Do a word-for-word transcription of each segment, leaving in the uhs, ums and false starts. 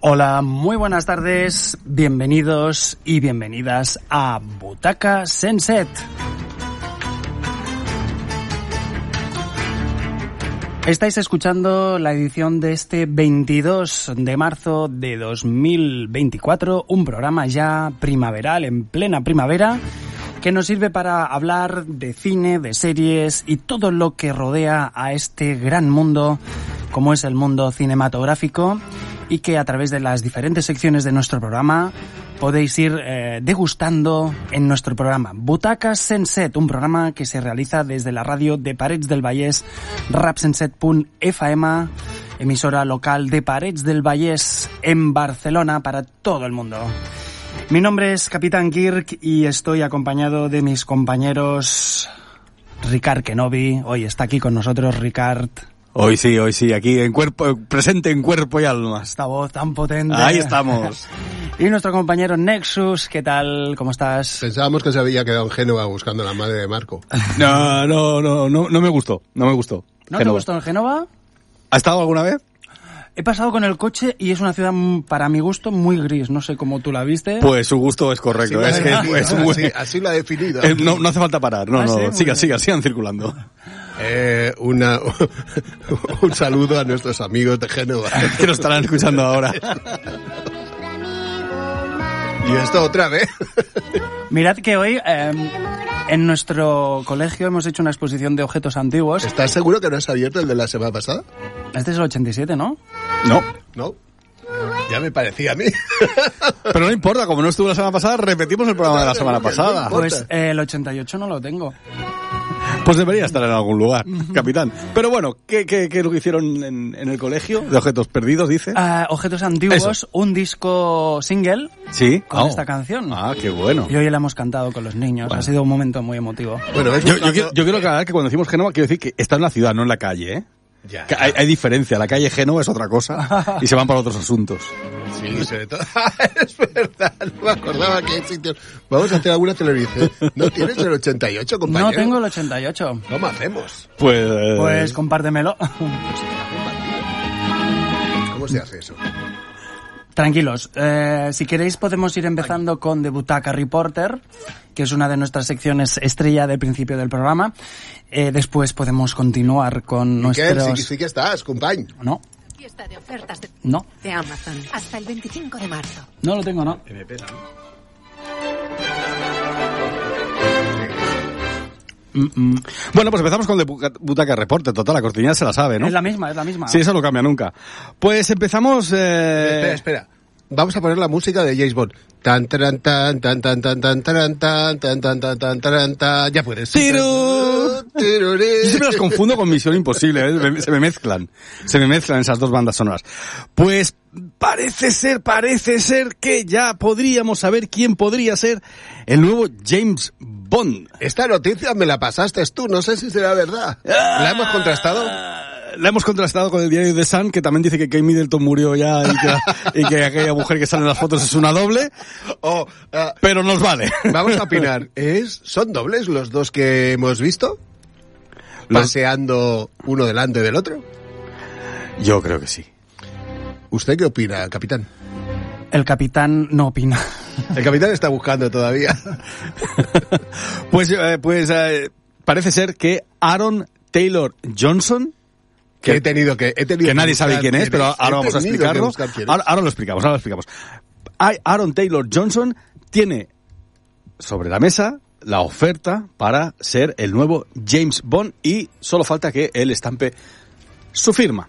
Hola, muy buenas tardes, bienvenidos y bienvenidas a Butaca Sense. Estáis escuchando la edición de este veintidós de marzo de dos mil veinticuatro, un programa ya primaveral, en plena primavera, que nos sirve para hablar de cine, de series y todo lo que rodea a este gran mundo, como es el mundo cinematográfico, y que a través de las diferentes secciones de nuestro programa podéis ir eh, degustando en nuestro programa Butaca Sense, un programa que se realiza desde la radio de Parets del Vallès, rap senset punt f m, emisora local de Parets del Vallès en Barcelona para todo el mundo. Mi nombre es Capitán Kirk y estoy acompañado de mis compañeros Ricard Kenobi. Hoy está aquí con nosotros Ricard. Hoy sí, hoy sí, aquí en cuerpo, presente en cuerpo y alma. Esta voz tan potente. Ahí estamos. Y nuestro compañero Nexus, ¿qué tal? ¿Cómo estás? Pensábamos que se había quedado en Génova buscando a la madre de Marco. No, no, no, no, no me gustó, no me gustó. ¿No Génova. te gustó en Génova? ¿Has estado alguna vez? He pasado con el coche y es una ciudad, para mi gusto, muy gris. No sé cómo tú la viste. Pues su gusto es correcto. Así, es que definido, es muy... así, así lo ha definido. Eh, no, no hace falta parar, no, ¿Ah, no, sí? sigan, sigan, sigan circulando. Eh, una, un saludo a nuestros amigos de Génova. Que nos estarán escuchando ahora. Y esto otra vez. Mirad que hoy eh, en nuestro colegio hemos hecho una exposición de objetos antiguos. ¿Estás seguro que no has abierto el de la semana pasada? Este es el ochenta y siete, ¿no? No. No. Ya me parecía a mí. Pero no importa, como no estuvo la semana pasada, repetimos el programa de la semana pasada. Pues eh, el ochenta y ocho no lo tengo. Pues debería estar en algún lugar, capitán. Pero bueno, ¿qué, qué, qué es lo que hicieron en, en el colegio? ¿De objetos perdidos, dice? Uh, objetos antiguos, Eso. Un disco single Sí. con Oh. esta canción. Ah, qué bueno. Y hoy la hemos cantado con los niños. Bueno. Ha sido un momento muy emotivo. Bueno, es Yo, yo, quiero, yo quiero aclarar que cuando decimos Génova, quiero decir que está en la ciudad, no en la calle, ¿eh? Ya. Que hay, hay diferencia, la calle Génova es otra cosa y se van para otros asuntos. Sí, sobre todo. Es verdad, no me acordaba que hay sitios. Vamos a hacer alguna televisión. ¿No tienes el ochenta y ocho, compañero? No tengo el ochenta y ocho. ¿Cómo hacemos? Pues... eh, Pues compártemelo. ¿Cómo se hace eso? Tranquilos, eh, si queréis podemos ir empezando con The Butaca Reporter, que es una de nuestras secciones estrella del principio del programa. Eh, después podemos continuar con Miquel, nuestros... sí, sí que estás, compañ. No, Fiesta de ofertas de, no, de Amazon hasta el veinticinco de marzo. no lo tengo, no. Mm, mm. Bueno, pues empezamos con el Buca- Butaca Reporte, total, la cortinilla se la sabe, ¿no? Es la misma, es la misma. Sí, eso no cambia nunca. Pues empezamos... Eh... Espera, espera. Vamos a poner la música de James Bond. Tan, tan, tan, tan, tan, tan, tan, tan, tan, tan, tan, tan, tan, tan, tan. Ya puedes. ¡Tiru! Yo siempre las confundo con Misión Imposible, ¿eh? Me- se me mezclan, se me mezclan esas dos bandas sonoras. Pues parece ser, parece ser que ya podríamos saber quién podría ser el nuevo James Bond. Esta noticia me la pasaste tú, no sé si será verdad. ¿La hemos contrastado? La hemos contrastado con el diario The Sun, que también dice que Kate Middleton murió ya y que, y que aquella mujer que sale en las fotos es una doble, O, ah, pero nos vale. vamos a opinar. ¿Es, ¿Son dobles los dos que hemos visto? Los- Paseando uno delante del otro. Yo creo que sí. ¿Usted qué opina, capitán? El capitán no opina. El capitán está buscando todavía. Pues, eh, pues eh, parece ser que Aaron Taylor Johnson, Que he tenido que... He tenido que nadie sabe buscar quién es, pero ahora He vamos a tenido que explicarlo. buscar quién es. Ahora, ahora lo explicamos, ahora lo explicamos. Ay- Aaron Taylor Johnson tiene sobre la mesa la oferta para ser el nuevo James Bond y solo falta que él estampe su firma.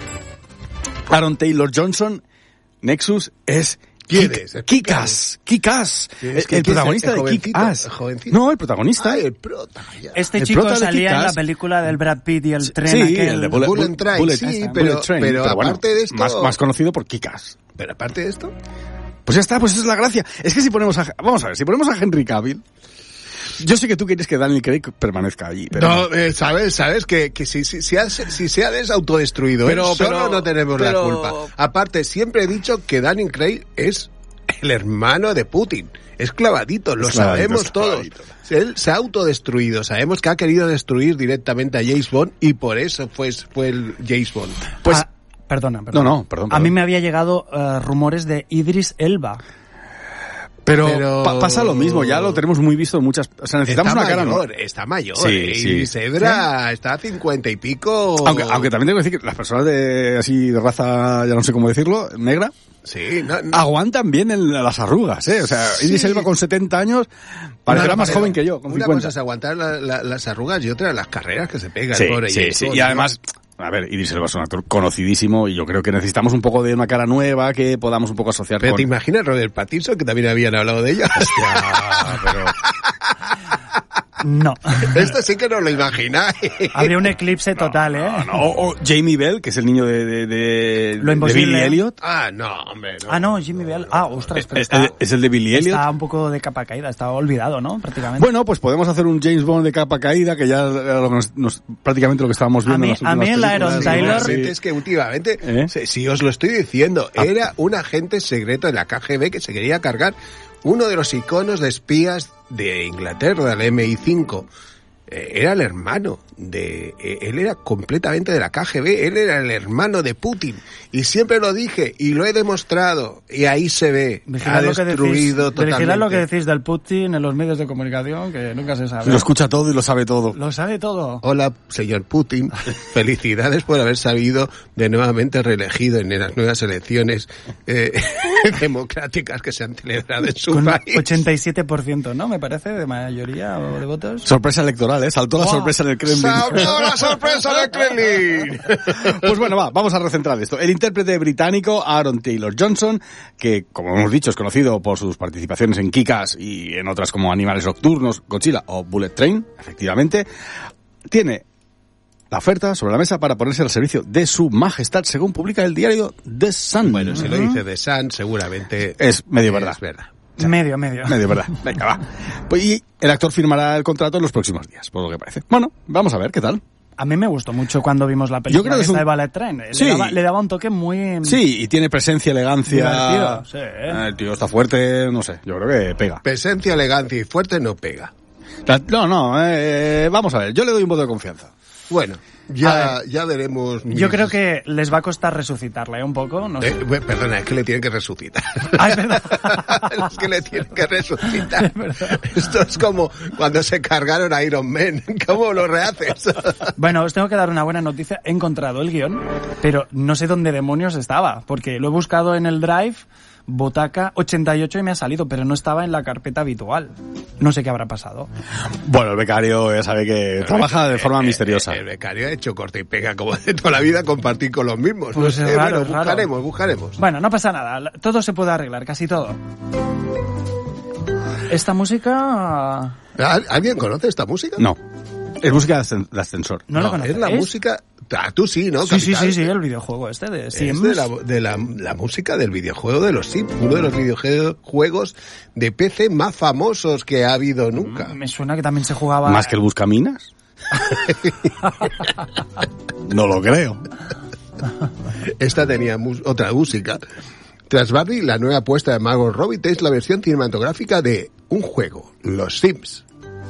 Aaron Taylor Johnson, Nexus, es ¿Quién Kick- es? Kick-Ass, Kick-Ass, ¿Quién el, es? ¿Quién el es? protagonista ¿El de jovencito? Kick-Ass. ¿El jovencito? No, el protagonista. Ah, el prota. Ya. Este El chico prota de salía en la Kick-Ass. película del Brad Pitt y el tren Sí, aquel. el de Bullet, Bullet Bullet- Train, Bullet- sí, Bullet pero- Train, pero bueno, aparte de esto- más, más conocido por Kick-Ass. Pero aparte de esto... Pues ya está, pues esa es la gracia. Es que si ponemos a... Vamos a ver, si ponemos a Henry Cavill... Yo sé que tú quieres que Daniel Craig permanezca allí, pero... No, eh, sabes, sabes que, que si, si, si, ha- si se ha desautodestruido, Pero- él solo pero- no tenemos pero- la culpa. Aparte, siempre he dicho que Daniel Craig es el hermano de Putin. Es clavadito, lo Es clavadito, sabemos es todos. clavadito. Él se ha autodestruido. Sabemos que ha querido destruir directamente a James Bond y por eso fue, fue el James Bond. Pues... Ah, Perdona, perdona. No, no, perdón, A perdón. mí me había llegado uh, rumores de Idris Elba. Pero, Pero- pa- pasa lo mismo, ya lo tenemos muy visto en muchas... O sea, necesitamos está una cara... mayor, ¿no? está mayor. Sí, eh, sí. Y Cedra está a cincuenta y pico. Aunque, aunque también tengo que decir que las personas de así de raza, ya no sé cómo decirlo, negra, Sí, no, no. aguantan bien en las arrugas, ¿eh? O sea, Sí. Idris Elba con setenta años parecerá No, más pero joven que yo, con Una cincuenta. cosa es aguantar la- la- las arrugas y otra las carreras que se pega Sí, el pobre sí, James sí. Bond, Y ¿no? además, a ver, Idris Elba es un actor conocidísimo y yo creo que necesitamos un poco de una cara nueva que podamos un poco asociar Pero con... te imaginas Robert Pattinson, que también habían hablado de ella. Hostia, pero... No. Esto sí que no lo imagináis. Habría un eclipse total, ¿eh? No, o, o Jamie Bell, que es el niño de, de, de, Lo de imposible. Billy Elliot. Ah, no, hombre. No. Ah, no, Jimmy Bell. Ah, ostras, pero Es, está, es- es el de Billy Elliot. está un poco de capa caída, está olvidado, ¿no? Prácticamente. Bueno, pues podemos hacer un James Bond de capa caída, que ya era lo que nos- nos- prácticamente lo que estábamos viendo A mí- en las a mí últimas el películas. Aaron Sí, Taylor- realmente Sí. es que últimamente, ¿Eh? si, si os lo estoy diciendo, Ah. era un agente secreto de la K G B que se quería cargar uno de los iconos de espías de Inglaterra, el M I cinco. Eh, Era el hermano de... eh, Él era completamente de la K G B, él era el hermano de Putin. Y siempre lo dije, y lo he demostrado, y ahí se ve. Vigilad ha lo que decís, destruido vigilad totalmente. lo que decís del Putin en los medios de comunicación, que nunca se sabe. Lo escucha todo y lo sabe todo. Lo sabe todo. Hola, señor Putin. Felicidades por haber sabido de nuevamente reelegido en las nuevas elecciones eh, democráticas que se han celebrado en su Con país. ochenta y siete por ciento, ¿no? Me parece, de mayoría o de votos. Sorpresa electoral, ¿eh? Saltó la Wow. sorpresa en el Kremlin. ¡Saltó la sorpresa del Kremlin! Pues bueno, va, vamos a recentrar esto. El intérprete británico Aaron Taylor Johnson, que como hemos dicho es conocido por sus participaciones en Kick-Ass y en otras como Animales Nocturnos, Godzilla o Bullet Train, efectivamente, tiene la oferta sobre la mesa para ponerse al servicio de su majestad, según publica el diario The Sun. Bueno, si lo dice The Sun, seguramente Es medio verdad. Es verdad. Medio, medio. Medio verdad. Venga, va. Pues y el actor firmará el contrato en los próximos días, por lo que parece. Bueno, vamos a ver qué tal. A mí me gustó mucho cuando vimos la película Yo creo que es esta un- de Ballet Train. Sí. Le, daba, le daba un toque muy... Sí, y tiene presencia, elegancia. Divertido, sí. Eh, El tío está fuerte, no sé, yo creo que pega. Presencia, elegancia y fuerte no pega. La- No, no, eh, vamos a ver, yo le doy un voto de confianza. Bueno, ya, ya veremos. Yo mis- creo que les va a costar resucitarla, ¿eh? Un poco, no sé. Eh, bueno, perdona, es que le tienen que resucitar. Ay, perdón. Es que le tienen que resucitar. Esto es como cuando se cargaron a Iron Man. ¿Cómo lo rehaces? Bueno, os tengo que dar una buena noticia. He encontrado el guión, pero no sé dónde demonios estaba, porque lo he buscado en el Drive, Botaca ochenta y ocho, y me ha salido, pero no estaba en la carpeta habitual. No sé qué habrá pasado. Bueno, el becario ya sabe que trabaja de forma Eh, misteriosa. eh, El becario ha hecho corte y pega como de toda la vida, compartir con los mismos. Pues No es sé, raro, bueno, es raro. buscaremos, buscaremos. Bueno, no pasa nada. Todo se puede arreglar, casi todo. Esta música... ¿Al- ¿Alguien conoce esta música? No, es música de ascen- de ascensor. No, lo conocéis. es la música... Ah, tú sí, ¿no? Sí, sí, Capital? sí, sí, el videojuego este de Es Sims. de, la, de la, la música del videojuego de los Sims, uno de los videojuegos de P C más famosos que ha habido nunca. Me suena que también se jugaba... ¿Más que el Buscaminas? No lo creo. Esta tenía mus- otra música. Tras Barbie, la nueva apuesta de Margot Robbie es la versión cinematográfica de un juego, Los Sims.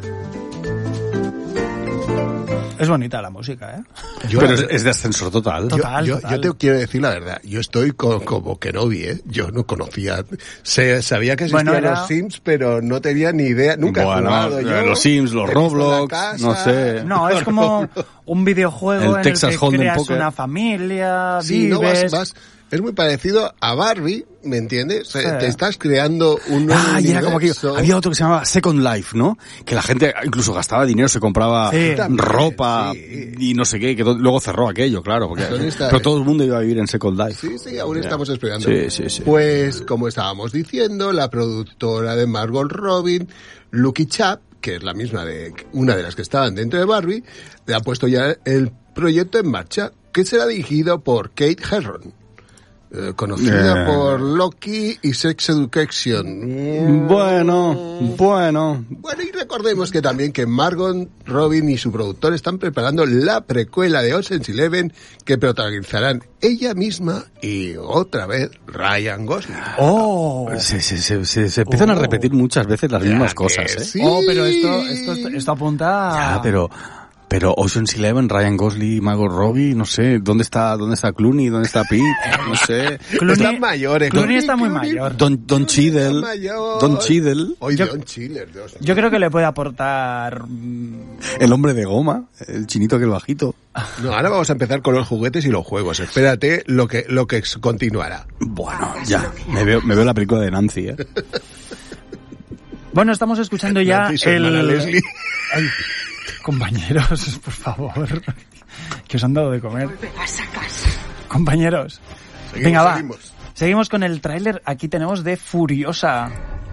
Es bonita la música, ¿eh? Yo, Pero la- es, es de ascensor total. yo, Total, yo- total. yo te quiero decir la verdad, yo estoy co- como Kenobi, ¿eh? Yo no conocía, se, sabía que existían Bueno, era- los Sims, pero no tenía ni idea, nunca Bueno, he jugado eh, yo. los Sims, los he visto Roblox, la casa, no sé. No, es como un videojuego El en Texas el que Hold'em creas Poker. una familia, Sí, no, vas, vives... vas- es muy parecido a Barbie, ¿me entiendes? O sea, Sí. Te estás creando un nuevo Ah, y era como que universo. había otro que se llamaba Second Life, ¿no? Que la gente incluso gastaba dinero, se compraba Sí. ropa Sí. y no sé qué, que to- luego cerró aquello, claro, porque Son esta- pero todo el mundo iba a vivir en Second Life. Sí, sí, aún estamos esperando. Sí, sí, sí. Pues, como estábamos diciendo, la productora de Margot Robbie, Lucky Chap, que es la misma de una de las que estaban dentro de Barbie, le ha puesto ya el proyecto en marcha, que será dirigido por Kate Herron, eh, conocida Eh. por Loki y Sex Education. Bueno, bueno. Bueno, y recordemos que también que Margot Robbie y su productor están preparando la precuela de Ocean's Eleven que protagonizarán ella misma y otra vez Ryan Gosling. ¡Oh! Se, se, se, se- se empiezan a Oh. repetir muchas veces las mismas Ya cosas, que ¿eh? sí. Oh, pero esto, esto, esto apunta... Ya, pero Pero Ocean's Eleven, Ryan Gosling, Margot Robbie, no sé, ¿dónde está, dónde está Clooney, dónde está Pete? No sé. Clooney, Están mayores. Clooney está muy Clooney. mayor. Don, Don Cheadle, Don Cheadle, Hoy Yo- Don Cheadle, Dios. Yo creo que le puede aportar... mm, el hombre de goma, el chinito que es bajito. No, ahora vamos a empezar con los juguetes y los juegos. Espérate lo que lo que continuará. Bueno, ya, me veo, me veo la película de Nancy, ¿eh? Bueno, estamos escuchando ya Nancy, su hermana el... Leslie. Ay, compañeros, por favor, que os han dado de comer. Compañeros, Seguimos, venga, va. seguimos. Seguimos con el tráiler. Aquí tenemos de Furiosa.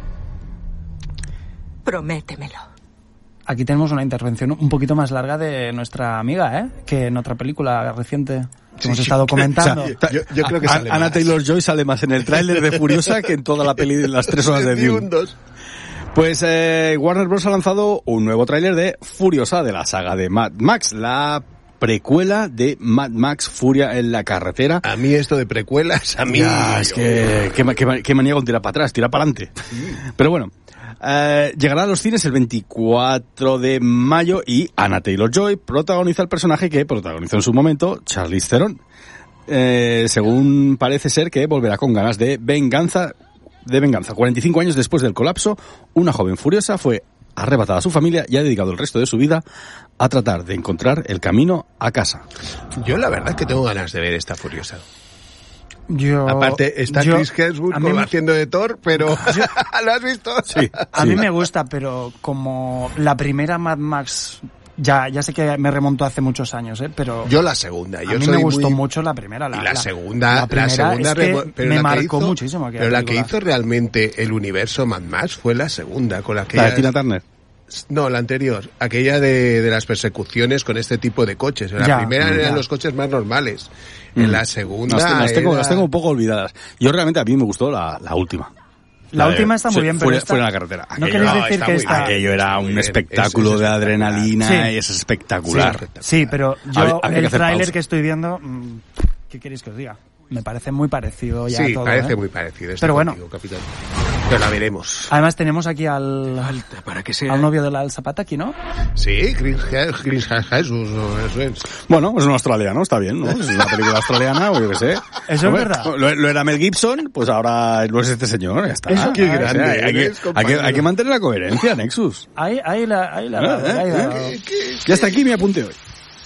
Prométemelo. Aquí tenemos una intervención un poquito más larga de nuestra amiga, ¿eh? Que en otra película reciente que hemos Sí. estado comentando. O sea, Yo- yo creo que A- sale Anna más. Taylor-Joy sale más en el tráiler de Furiosa que en toda la peli de las tres horas de Dune. Segundos. Pues eh, Warner Bros. Ha lanzado un nuevo tráiler de Furiosa, de la saga de Mad Max, la precuela de Mad Max Furia en la carretera. A mí esto de precuelas, a mí... Ya, es que qué, ma- qué, ma- qué manía con tirar para atrás, tirar para adelante. Pero bueno, eh, llegará a los cines el veinticuatro de mayo y Anna Taylor-Joy protagoniza el personaje que protagonizó en su momento Charlize Theron. Eh, según parece ser que volverá con ganas de venganza. De venganza. cuarenta y cinco años después del colapso, una joven furiosa fue arrebatada a su familia y ha dedicado el resto de su vida a tratar de encontrar el camino a casa. Yo la verdad que tengo ganas de ver esta Furiosa. Yo, Aparte, está yo- Chris Hemsworth a mí, me- haciendo de Thor, pero... ¿Lo has visto? Sí. a sí. mí me gusta, pero como la primera Mad Max, ya, ya sé que me remontó hace muchos años, ¿eh? Pero Yo la segunda. Yo a mí soy me gustó muy... mucho la primera. La, Y la, segunda, la, primera segunda es que remo- pero me la que marcó hizo- muchísimo aquella Pero la que película. hizo realmente el universo Mad Max fue la segunda, con la que La de Tina Turner. no, la anterior, aquella de, de las persecuciones con este tipo de coches. En la Ya, primera eran ya. los coches más normales. En Mm. la segunda Las, las tengo, era- las tengo un poco olvidadas. Yo realmente a mí me gustó la, la última. La de- última está muy sí, bien, pero fuera, esta- fuera de la carretera. ¿No Aquello- queréis no, decir está que muy esta... bien. Aquello era Muy un bien. espectáculo Es- es de espectacular. adrenalina Sí. y es espectacular. Sí, pero yo Habría- habría que el hacer tráiler pausa. que estoy viendo, mm, ¿qué queréis que os diga? Me parece muy parecido ya Sí, todo, parece ¿eh? muy parecido. estoy Pero bueno. contigo, capitán. Pero la veremos. Además tenemos aquí al, Para que sea... al novio de la Al Zapata aquí, ¿no? Sí, Chris, He- Chris He- Jesús, o eso es. Bueno, es un australiano, está bien, ¿no? Es una película australiana, o yo qué sé. es verdad. Lo, lo era Mel Gibson, pues ahora no es este señor, ya está. Eso- Qué O sea, grande hay, que, eres, hay, que, compañero. hay que mantener la coherencia, Nexus. Ahí, ahí la, ahí la, Ah, ahí la- eh, Y hasta aquí mi apunte hoy.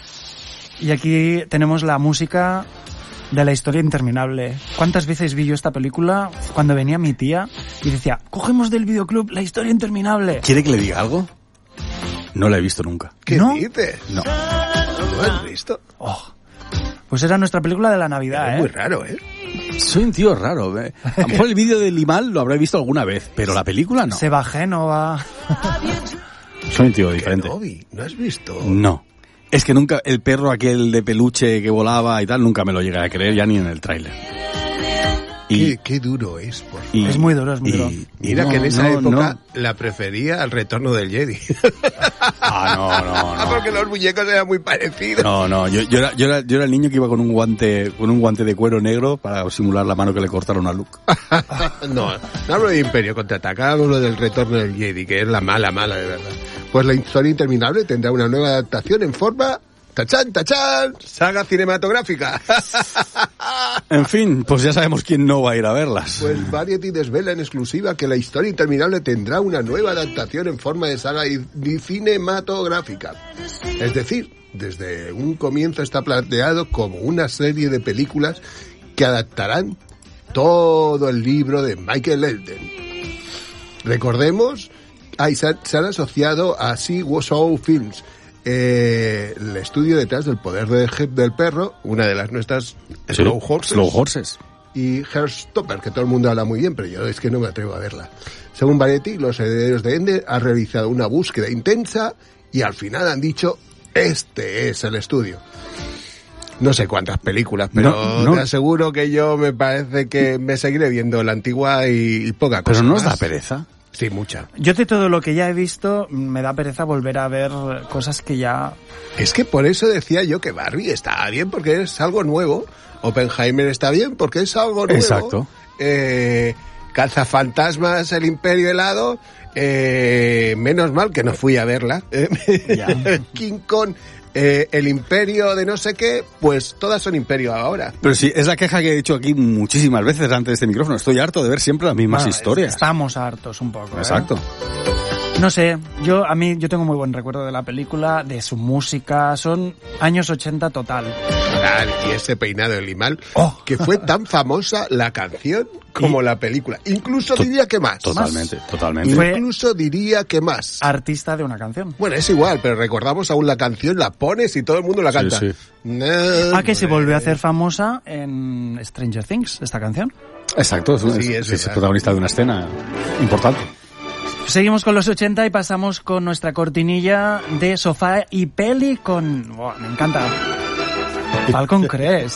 Y aquí tenemos la música de la historia interminable. ¿Cuántas veces vi yo esta película cuando venía mi tía y decía, cogemos del videoclub la historia interminable? ¿Quiere que le diga algo? No la he visto nunca. ¿Qué ¿No? dices? No. ¿No lo has visto? Oh, pues era nuestra película de la Navidad, Es ¿eh? muy raro, ¿eh? Soy un tío raro. ¿eh? A lo mejor el vídeo de Limal lo habré visto alguna vez, pero la película no. Se va Génova. Soy un tío diferente. Kenobi, ¿no has visto? No. Es que nunca, el perro aquel de peluche que volaba y tal, nunca me lo llegué a creer, ya ni en el tráiler. Y, Qué, qué duro es, por favor. y- Es muy duro, es muy y- duro. y Mira no, que en esa no, época no. la prefería al retorno del Jedi. Ah, no, no, Ah, no. porque los muñecos eran muy parecidos. No, no, yo, yo, era, yo, era, yo era el niño que iba con un guante con un guante de cuero negro para simular la mano que le cortaron a Luke. No, no hablo de Imperio Contraataca, hablo del retorno del Jedi, que es la mala, mala de verdad. Pues la historia interminable tendrá una nueva adaptación en forma... ¡Tachán, tachán! ¡Saga cinematográfica! En fin, pues ya sabemos quién no va a ir a verlas. Pues Variety desvela en exclusiva que la historia interminable tendrá una nueva adaptación en forma de saga y- y cinematográfica. Es decir, desde un comienzo está planteado como una serie de películas que adaptarán todo el libro de Michael Enden. Recordemos, ahí se, se han asociado a Sea Show Films, eh, el estudio detrás del Poder de, del Perro, una de las nuestras Sí, Slow Horses, Slow Horses. y Heartstopper, que todo el mundo habla muy bien, pero yo es que no me atrevo a verla. Según Variety, los herederos de Ende han realizado una búsqueda intensa y al final han dicho, este es el estudio. No sé cuántas películas, pero No, no. te aseguro que yo me parece que me seguiré viendo la antigua y, y poca cosa Pero no os más. da pereza. Sí, mucha. Yo de todo lo que ya he visto, me da pereza volver a ver cosas que ya... Es que por eso decía yo que Barbie está bien porque es algo nuevo. Oppenheimer está bien porque es algo nuevo. Exacto. Eh, Cazafantasmas, el Imperio helado, Eh, menos mal que no fui a verla. King Kong, eh, el imperio de no sé qué, pues todas son imperio ahora. Pero sí, es la queja que he dicho aquí muchísimas veces antes de este micrófono. Estoy harto de ver siempre las mismas Bueno, historias. Estamos hartos un poco. Exacto. ¿eh? No sé, yo a mí yo tengo muy buen recuerdo de la película, de su música, son años ochenta total. Ah, y ese peinado de Limal, Oh. que fue tan famosa la canción como Y- la película. Incluso To- diría que más. Totalmente, totalmente. Y fue- Incluso diría que más. Artista de una canción. Bueno, es igual, pero recordamos aún la canción, la pones y todo el mundo la Sí, canta. sí. No, Ah, que se hombre. volvió a hacer famosa en Stranger Things, esta canción. Exacto, es, un- Sí, es- es es verdad. protagonista de una escena importante. Seguimos con los ochenta y pasamos con nuestra cortinilla de sofá y peli con... Buah, me encanta. Falcon Crest.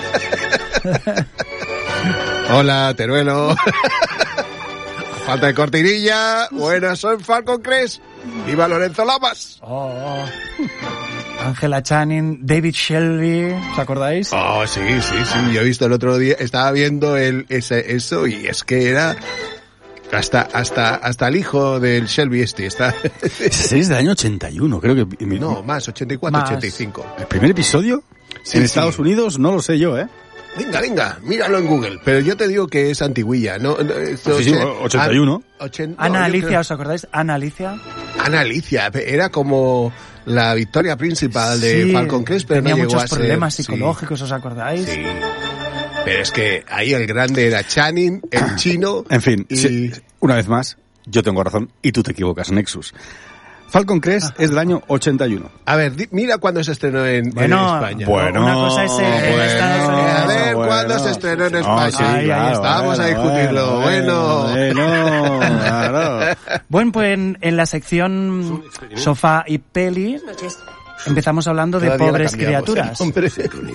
Hola, Teruelo. Falta de cortinilla. Buenas, soy Falcon Crest. ¡Viva Lorenzo Lamas! Oh, oh. Angela Channing, David Shelby, ¿os acordáis? Oh, sí, sí, sí. Yo he visto el otro día, estaba viendo el, ese, eso y es que era hasta, hasta, hasta el hijo del Shelby este. Está, Ese es del año ochenta y uno, creo que... mi- no, más, ochenta y cuatro, Más. ochenta y cinco. ¿El primer episodio? Sí, en sí. Estados Unidos no lo sé yo, ¿eh? Venga, venga, míralo en Google. Pero yo te digo que es antiguilla, ¿no? no, esto- Sí, sí, oche- ochenta y uno. an- ochen- no, Ana yo Alicia, creo- ¿os acordáis? Ana Alicia. Ana Alicia, era como la victoria principal de Sí, Falcon Crest, pero tenía no llegó muchos a ser- problemas sí. psicológicos, ¿os acordáis? Sí. Pero es que ahí el grande era Channing, el chino. En fin, y... sí, una vez más, yo tengo razón y tú te equivocas, Nexus. Falcon Crest es del año ochenta y uno. A ver, di- mira cuándo se estrenó en, Bueno, en España. Bueno, una cosa es en, en bueno, Estados Unidos. A ver, bueno. ¿cuándo se estrenó en No, España? sí, Ahí, ahí claro, está. Vamos a discutirlo. Bueno. bueno, claro. Bueno, pues en, en la sección sofá y peli empezamos hablando de Cada día la pobres cambiamos, criaturas. ¿eh? Hombre.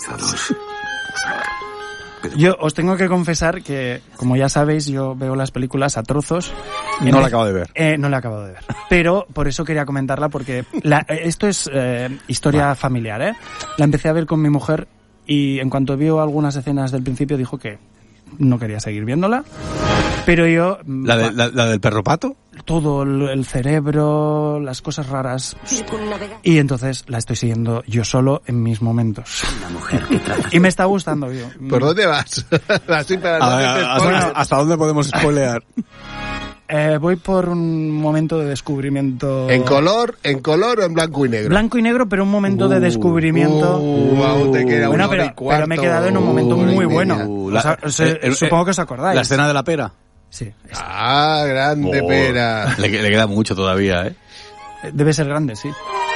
Yo os tengo que confesar que, como ya sabéis, yo veo las películas a trozos. No la acabo de ver. Eh, no la he acabado de ver. Pero por eso quería comentarla, porque la- eh, esto es eh, historia familiar, ¿eh? La empecé a ver con mi mujer y en cuanto vio algunas escenas del principio dijo que no quería seguir viéndola. Pero yo... mm, ¿La, de- la, la del perro pato? todo el, el cerebro, las cosas raras. Y entonces la estoy siguiendo yo solo en mis momentos. Y me está gustando, yo. ¿Por dónde vas? Así para no A ver, hacerte ¿hasta, spoiler. hasta dónde podemos spoilear? Eh, voy por un momento de descubrimiento... ¿En color, en color o en blanco y negro? Blanco y negro, pero un momento de descubrimiento... Uh, aún te queda Bueno, una hora pero, y cuarto, pero me he quedado en un momento hora y muy media. bueno. Uh, O sea, la- se- eh, eh, supongo que os acordáis. La escena de la pera. Sí. es- Ah, grande Oh, pera. Le, le queda mucho todavía, ¿eh? Debe ser grande, sí.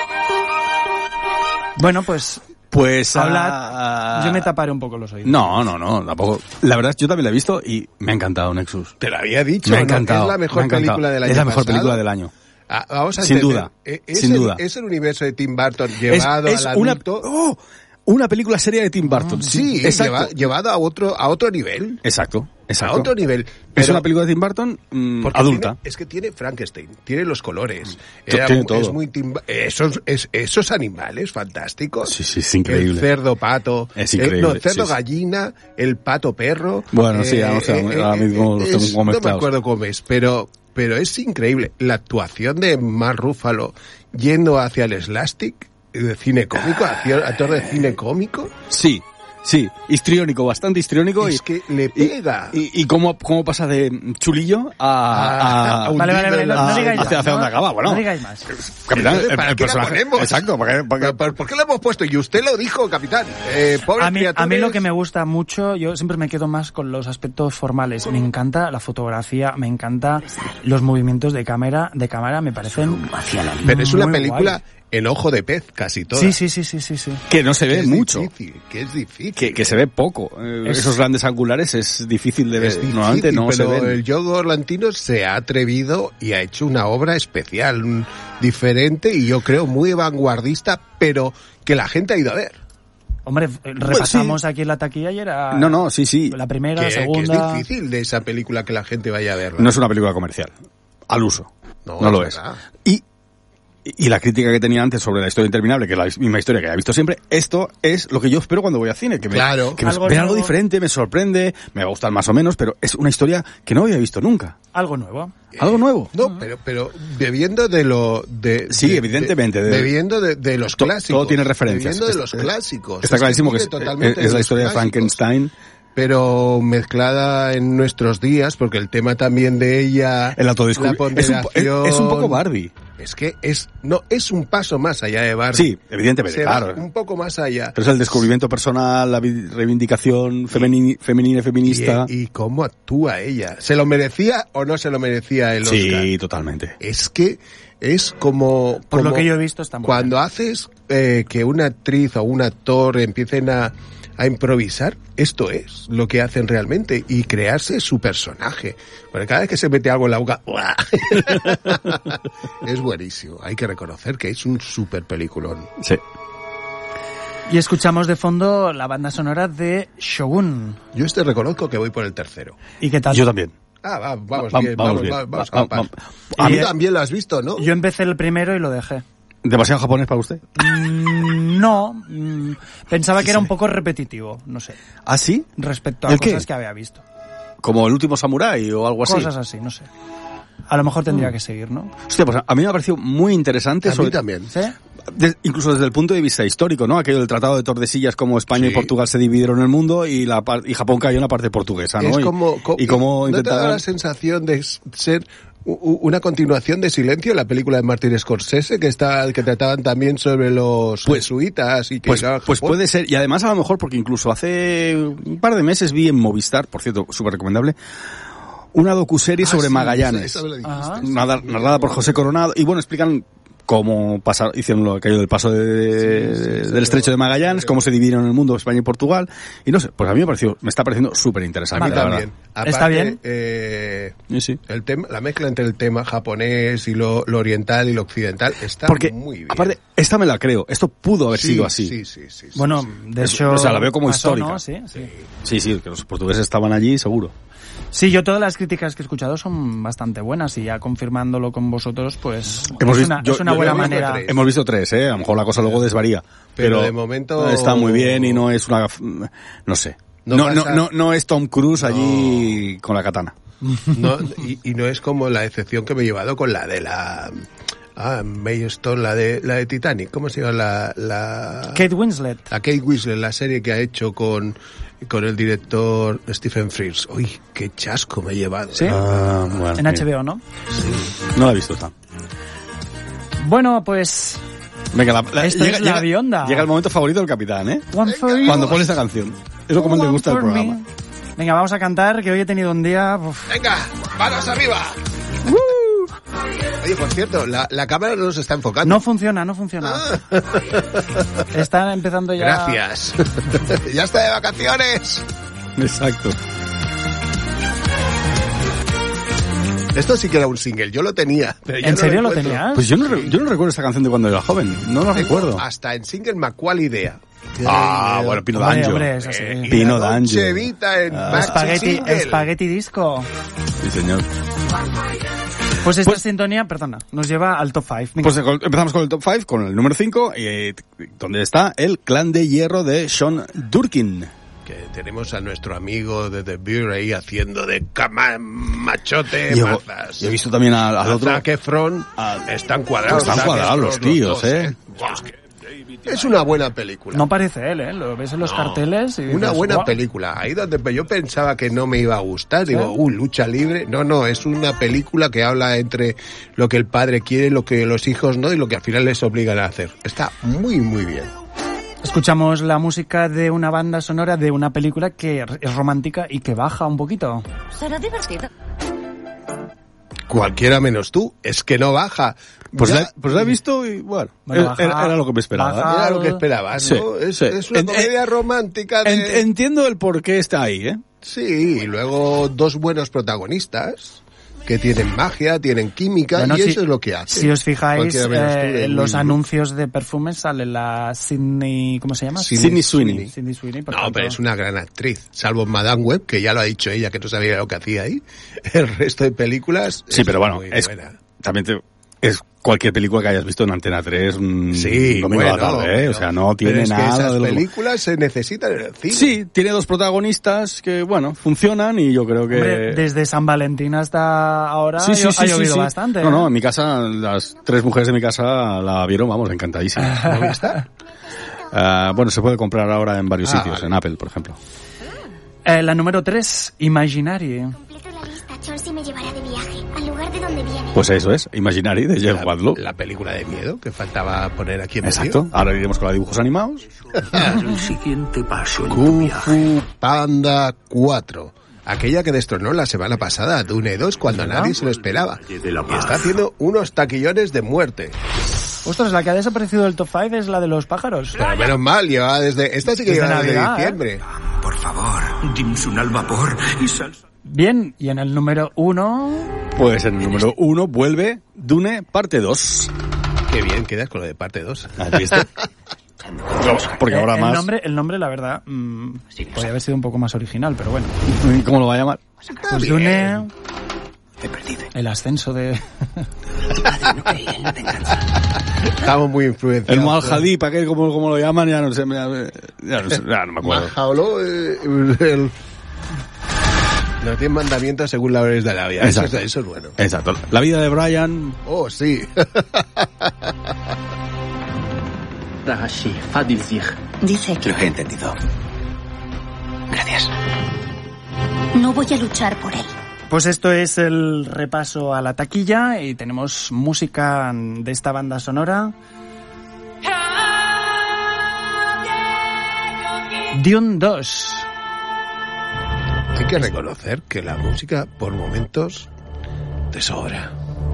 Bueno, pues Pues... hablad. ah, Yo me taparé un poco los oídos. No, no, no, tampoco. La verdad es que yo también la he visto y me ha encantado Nexus. Te lo había dicho, Me ha ¿no? encantado. Es la me mejor ha encantado. película del año Es la mejor pasado. película del año. Ah, vamos a Sin entender. duda, Eh, Es sin el, duda. Es el universo de Tim Burton llevado es es al una, adulto. oh, una película seria de Tim Burton. Sí, exacto. lleva- llevado a otro, a otro nivel. Exacto, exacto. A otro nivel. Es Pero- una película de Tim Burton mm, Porque adulta. tiene- es que tiene Frankenstein, tiene los colores. T- Era tiene mu- todo. Es muy Tim Bu- esos, es- esos animales fantásticos. Sí, sí, es increíble. El cerdo pato. Es eh, increíble, no, el cerdo sí, sí. gallina, el pato perro. Bueno, sí, ahora- ahora mismo los tengo es- como No me mezclados. acuerdo cómo es, pero, pero es increíble. La actuación de Mark Ruffalo yendo hacia el slastic, de cine cómico, hacia actor de cine cómico, Sí, sí, histriónico, bastante histriónico. es y, que le y, pega. y, y cómo, cómo pasa de chulillo a... Ah, a- un- Vale, vale, vale, no, no Ah, digáis hacia- más. hacia ¿no? dónde acaba, bueno. No digáis más. Capitán, Entonces, el, ¿para el qué la personaje... ponemos? Exacto, porque, porque- ¿Por, por qué lo hemos puesto? Y usted lo dijo, capitán. Eh, pobres A mí, a mí criaturas. lo que me gusta mucho, yo siempre me quedo más con los aspectos formales. Me encanta la fotografía, me encanta los movimientos de cámara, de cámara me parecen Pero es una muy película guay. en ojo de pez, casi toda. Sí, sí, sí, sí, sí, sí. que no se Que ve es mucho. difícil, que es difícil. Que, que se ve poco. Eh, Es- Esos grandes angulares es difícil de ver. Es difícil, Normalmente no se pero ven. el Yorgos Lanthimos se ha atrevido y ha hecho una obra especial, un- diferente y yo creo muy vanguardista, pero que la gente ha ido a ver. Hombre, repasamos aquí en la taquilla y era No, no, sí, sí. la primera, Que, la que segunda. es difícil de esa película que la gente vaya a verla. No es una película comercial. Al uso. No, No, lo es es. verdad. Y, y la crítica que tenía antes sobre la historia interminable, que es la misma historia que he visto siempre, esto es lo que yo espero cuando voy al cine. Que me, Claro. que me Algo vea algo nuevo. diferente, me sorprende, me va a gustar más o menos, pero es una historia que no había visto nunca. Algo nuevo. ¿Algo nuevo? No, pero, pero bebiendo de lo... De, Sí, de- evidentemente, de- de- bebiendo de, de los To- clásicos. todo tiene referencias. Bebiendo de Está- los clásicos. Está Es clarísimo que vive es, totalmente es la los historia de clásicos, Frankenstein. pero mezclada en nuestros días, porque el tema también de ella... El autodescubri- la es, un, po- es, ponderación- es un poco Barbie. Es que es... No, es un paso más allá de Barbie. Sí, evidentemente, Se va claro. un poco más allá. Pero es el descubrimiento personal, la vi- reivindicación femeni- femenina y feminista. Y, y cómo actúa ella. ¿Se lo merecía o no se lo merecía el Oscar? Sí, totalmente. Es que es como... Por como lo que yo he visto está muy Cuando haces eh, que una actriz o un actor empiecen a, a improvisar, esto es lo que hacen realmente y crearse su personaje. Porque cada vez que se mete algo en la boca, ¡buah! Es buenísimo. Hay que reconocer que es un super peliculón. Sí. Y escuchamos de fondo la banda sonora de Shogun. Yo este reconozco que voy por el tercero. ¿Y qué tal? Yo también. Ah, va, vamos Va- bien, vamos vamos, bien. va- vamos Va- a par. va- A mí Y- también lo has visto, ¿no? Yo empecé el primero y lo dejé. ¿Demasiado japonés para usted? Mm, no, mm, pensaba que era un poco repetitivo, no sé, ¿Ah, sí? respecto a ¿El qué? cosas que había visto. ¿Como el último samurái o algo así? Cosas así, no sé. A lo mejor tendría que seguir, ¿no? Hostia, pues a mí me ha parecido muy interesante. A mí sobre- también. ¿Sí? de- incluso desde el punto de vista histórico, ¿no? Aquello del Tratado de Tordesillas, como España Sí. y Portugal se dividieron el mundo y la par- y Japón cayó en la parte portuguesa, ¿no? Es Y- como, co- y cómo ¿no te da intentaron... la sensación de s- ser u- u- una continuación de Silencio, la película de Martin Scorsese, que está, que trataban también sobre los Pues- jesuitas y que Pues, llegaban a pues Japón? puede ser, y además a lo mejor porque incluso hace un par de meses vi en Movistar, por cierto, súper recomendable, una docuserie Ah, sobre sí, Magallanes, esa- esa me la dijiste. Ajá. narrada, narrada por José Coronado, y bueno, explican cómo pasar, hicieron lo aquello del paso de- Sí, sí, sí, del estrecho de Magallanes, sí. cómo se dividieron el mundo España y Portugal, y no sé, pues a mí me pareció, me está pareciendo súper A interesante. mí la también. verdad. Aparte, ¿Está bien? eh, Sí, sí. el tema, la mezcla entre el tema japonés y lo, lo oriental y lo occidental está Porque, muy bien. aparte, esta me la creo, esto pudo haber Sí, sido así. Sí, sí, sí, sí, Bueno, sí. de Es- hecho... o sea, la veo como pasó, histórica. ¿no? Sí, sí. Sí, sí, que los portugueses estaban allí, seguro. Sí, yo todas las críticas que he escuchado son bastante buenas y ya confirmándolo con vosotros, pues Hemos es visto- una, yo- es una yo- buena yo he visto manera. tres. Hemos visto tres, ¿eh? A lo mejor la cosa luego desvaría. Pero Pero, de momento- está muy bien y no es una... No sé. No No, no, pasa- no, no es Tom Cruise allí con la katana. No, y, y no es como la excepción que me he llevado con la de la... Ah, Maidstone, la de, la de Titanic. ¿Cómo se llama la...? la... Kate Winslet. La Kate Winslet, la serie que ha hecho con, con el director Stephen Frears. Uy, qué chasco me he llevado. ¿Sí? Ah, bueno, En H B O, ¿no? No la he visto esta. Bueno, pues... Venga, la, la- Esto es la bionda. Llega el momento favorito del capitán, ¿eh? One for you. Cuando pone esta canción. Es lo que más le One gusta del for programa. me. Venga, vamos a cantar, que hoy he tenido un día... uf. ¡Venga, manos arriba! Oye, por cierto, la, la cámara no nos está enfocando. No funciona, no funciona. Están empezando ya... Gracias. ¡Ya está de vacaciones! Exacto. Esto sí que era un single, yo lo tenía. Pero ya ¿En no serio lo encuentro. tenías? Pues yo no, re- yo no recuerdo esta canción de cuando era joven. No la Tengo recuerdo. Hasta en single Macual Idea. Ah, bueno, Pino Hombre, D'Angio. hombre, es así. Eh, y Pino la Dolce D'Angio. Vita en Ah. Maxi Spaghetti, Single. Spaghetti Disco. Sí, señor. Pues esta Pues- sintonía, perdona, nos lleva al top cinco. Pues eh, empezamos con el top cinco, con el número cinco, eh, donde está el Clan de Hierro de Sean Durkin. Que tenemos a nuestro amigo de The Beer ahí haciendo de cama, machote, Y he- mazas. y he visto también al, al otro. Zac Efron, Ah, están cuadrados. están Zac cuadrados los Efron, tíos, dos, ¿eh? Buah, es una buena película. No parece él, ¿eh? Lo ves en los No, carteles y Una dices, buena "Guau". película. Ahí donde yo pensaba que no me iba a gustar. Digo, ¿Sí? uh, lucha libre. No, no, es una película que habla entre lo que el padre quiere, lo que los hijos no y lo que al final les obligan a hacer. Está muy, muy bien. Escuchamos la música de una banda sonora de una película que es romántica y que baja un poquito. Será divertido. Cualquiera menos tú. Es que no baja. Pues, Ya- la, pues la he visto y bueno, Bueno, era, baja- era- era lo que me esperaba. baja- Era lo que esperabas, Sí, ¿no? Es, sí. es una En- comedia en- romántica de... En- entiendo el por qué está ahí, ¿eh? Sí, y luego dos buenos protagonistas que tienen magia, tienen química Bueno, y si- eso es lo que hace. Si os fijáis, Cualquiera menos tú eh, de en los Will anuncios de perfumes sale la Sidney... ¿Cómo se llama? Sydney Sweeney. Sidney Sweeney. por No, tanto- pero es una gran actriz. Salvo Madame Web, que ya lo ha dicho ella, que no sabía lo que hacía ahí. El resto de películas Sí, es pero bueno, muy es, buena. también te, es cualquier película que hayas visto en Antena tres un Sí, domingo bueno, a la tarde, ¿eh? pero- O sea, no tiene pero es que nada esas de lo... películas se necesitan en el cine. Sí, tiene dos protagonistas que, bueno, funcionan y yo creo que... Hombre, desde San Valentín hasta ahora Sí, sí, ha sí, sí, llovido sí. bastante. No, ¿eh? no, en mi casa, las tres mujeres de mi casa la vieron, vamos, encantadísimas. ¿No está? Ah, bueno, se puede comprar ahora en varios Ah, sitios, vale. en Apple, por ejemplo. Eh, la número tres, Imaginary. Completo la lista. Chelsea me llevará de viaje al lugar de donde viene. Pues eso es, Imaginary, de Jeff Wadlow. La película de miedo que faltaba poner aquí en medio. Exacto. Ahora iremos con la de dibujos animados. El siguiente paso en tu Kung viaje. Fu Panda cuatro. Aquella que destronó la semana pasada a Dune dos cuando nadie se lo esperaba. Y está haciendo unos taquillones de muerte. Ostras, la que ha desaparecido del top cinco es la de los pájaros. Pero menos mal, lleva desde... Esta sí que Desde lleva desde Navidad, ¿eh? diciembre. Por favor, Dimsun al vapor y salsa. Bien, y en el número uno... Pues en el número uno vuelve Dune parte dos. Qué bien quedas con lo de parte dos. ¿Has visto? Porque Eh, ahora el más... Nombre, el nombre, la verdad, mmm, podría haber sido un poco más original, pero bueno. ¿Cómo lo va a llamar? Pues Dune, Te perdido. el ascenso de... Padre, no creí en la venganza. Estamos muy influenciados. El Mual-Hadí, ¿para qué? ¿Cómo, cómo lo llaman? Ya no sé, ya, ya no, sé, ya no me acuerdo. Mahaolo, eh, el... Los diez mandamientos según la Ores de Arabia. Eso, Exacto. es- eso es bueno. Exacto. La vida de Brian... Oh, sí. Rahashi, Fadilzig. Dice que Lo he entendido. Gracias. no voy a luchar por él. Pues esto es el repaso a la taquilla y tenemos música de esta banda sonora. Dune dos. Hay que reconocer que la música, por momentos, te sobra.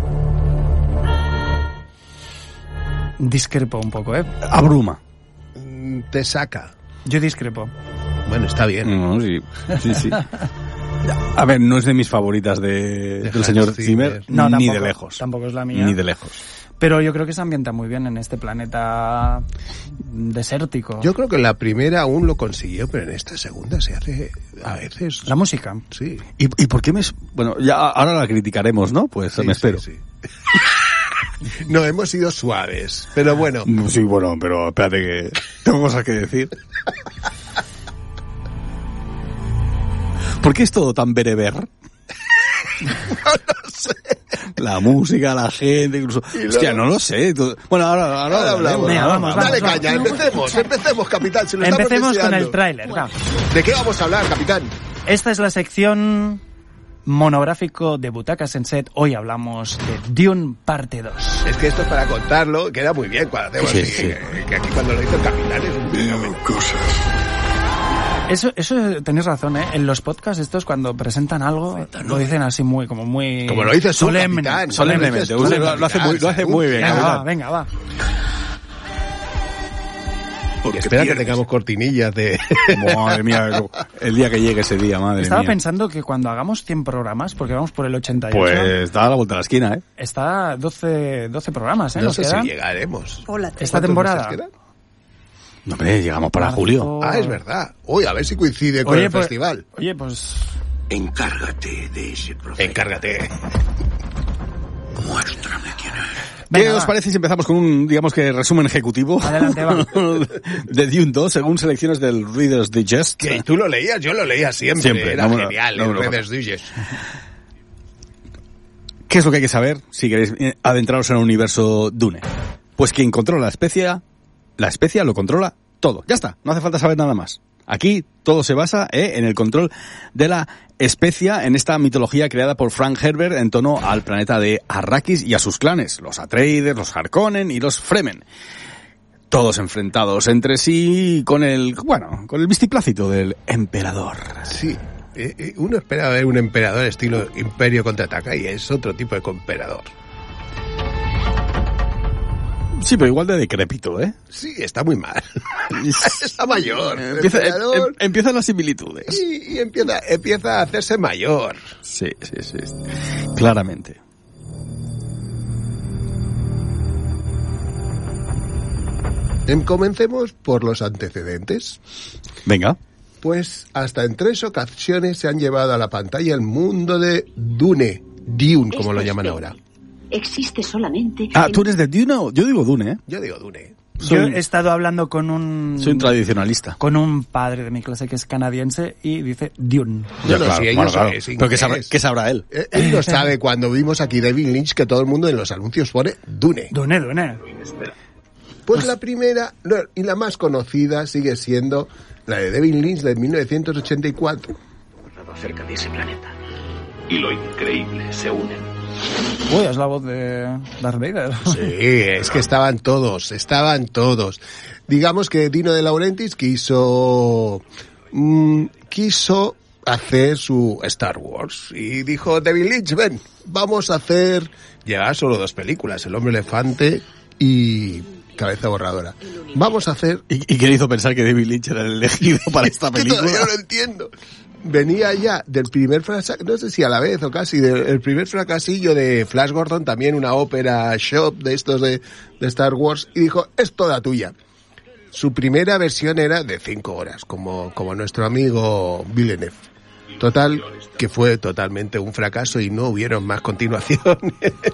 Discrepo un poco, ¿eh? Abruma. Mm, Te saca. Yo discrepo. Bueno, está bien. No, sí, sí, sí. A ver, no es de mis favoritas de, del Hans señor Zimmer. Zimmer, No, ni tampoco, de lejos. tampoco es la mía. Ni de lejos. Pero yo creo que se ambienta muy bien en este planeta desértico. Yo creo que en la primera aún lo consiguió, pero en esta segunda se hace a veces... La música. Sí. ¿Y, y por qué me...? es- Bueno, ya ahora la criticaremos, ¿no? Pues Sí, me espero. sí, sí. No, hemos sido suaves, pero bueno. Sí, bueno, pero espérate que tengo cosas que decir. ¿Por qué es todo tan bereber? No lo sé. La música, la gente, incluso... luego- Hostia, no lo sé. todo- Bueno, ahora... ahora, Ahora hablamos. Venga, vamos, Dale vamos, caña, vamos. empecemos, empecemos, capitán. Si lo estamos Empecemos con deseando. el tráiler. va. ¿De qué vamos a hablar, capitán? Esta es la sección monográfico de Butacas en Set. Hoy hablamos de Dune parte dos. Es que esto es para contarlo, queda muy bien cuando hacemos Sí, así, sí. Que, que aquí cuando lo dice el capitán es un fenómeno. Eso, eso tenéis razón, ¿eh? En los podcasts estos cuando presentan algo lo dicen así muy, como muy... Como lo dices tú, solemne. capitán. Solemnemente, Como lo dices tú, lo, lo hace muy, lo hace capitán, muy bien. Venga, capitán. va, venga, va. Y espera que tengamos cortinillas de... Madre mía, el día que llegue ese día, madre Estaba mía. pensando que cuando hagamos cien programas, porque vamos por el ochenta y ocho, Pues da la vuelta a la esquina, ¿eh? está doce, doce programas, ¿eh? No Nos sé quedan. si llegaremos. Hola, Esta ¿Cuántos temporada. meses quedan? No, hombre, llegamos para Marzo. julio. Ah, es verdad. Uy, a ver si coincide con Oye, el pues, festival. Oye, pues... Encárgate de ese proceso. Encárgate. Muéstrame quién es. ¿Qué Venga, os va. parece si empezamos con un, digamos que, resumen ejecutivo? Adelante, va. de Dune dos, según selecciones del Reader's Digest. Que tú lo leías, yo lo leía siempre. Siempre, Era no me lo- genial, no me el lo Reader's Digest. ¿Qué es lo que hay que saber si queréis eh, adentraros en el universo Dune? Pues quien controla la especia, la especia lo controla todo. Ya está, no hace falta saber nada más. Aquí todo se basa eh, en el control de la especia en esta mitología creada por Frank Herbert en torno al planeta de Arrakis y a sus clanes, los Atreides, los Harkonnen y los Fremen. Todos enfrentados entre sí con el, bueno, con el vistiplácito del emperador. Sí. Eh, eh, Uno espera ver un emperador estilo Imperio contraataca y es otro tipo de emperador. Sí, pero igual de decrépito, ¿eh? Sí, está muy mal. Está mayor. el Empieza, em- emperador, em- empiezan las similitudes. y, y empieza, empieza a hacerse mayor. Sí, sí, sí. Claramente. Em, Comencemos por los antecedentes. Venga. Pues hasta en tres ocasiones se han llevado a la pantalla el mundo de Dune, Dune, como lo llaman ahora. existe solamente... Ah, en... ¿tú eres de Dune o...? Yo digo Dune, ¿eh? Yo digo Dune. Yo Soy- he estado hablando con un... Soy un tradicionalista. Con un padre de mi clase que es canadiense y dice Dune. Yo no, claro, si ellos bueno, claro. es Pero ¿qué sabrá, inglés. qué sabrá él? Eh, Él lo sabe cuando vimos aquí David Lynch que todo el mundo en los anuncios pone Dune. Dune, Dune. Pues la primera no, y la más conocida sigue siendo la de David Lynch de mil novecientos ochenta y cuatro. Cerca de ese planeta. Y lo increíble se unen. Uy, es la voz de Darth Vader. Sí, es que estaban todos, estaban todos. Digamos que Dino De Laurentiis quiso mm, quiso hacer su Star Wars y dijo David Lynch, ven, vamos a hacer, lleva solo dos películas, El Hombre Elefante y Cabeza Borradora. Vamos a hacer... ¿Y, y qué le hizo pensar que David Lynch era el elegido para esta que película? todavía no lo entiendo. Venía ya del primer fracaso, no sé si a la vez o casi, del el primer fracasillo de Flash Gordon, también una ópera shop de estos de, de Star Wars, y dijo, es toda tuya. Su primera versión era de cinco horas, como, como nuestro amigo Villeneuve. Total, que fue totalmente un fracaso y no hubieron más continuaciones.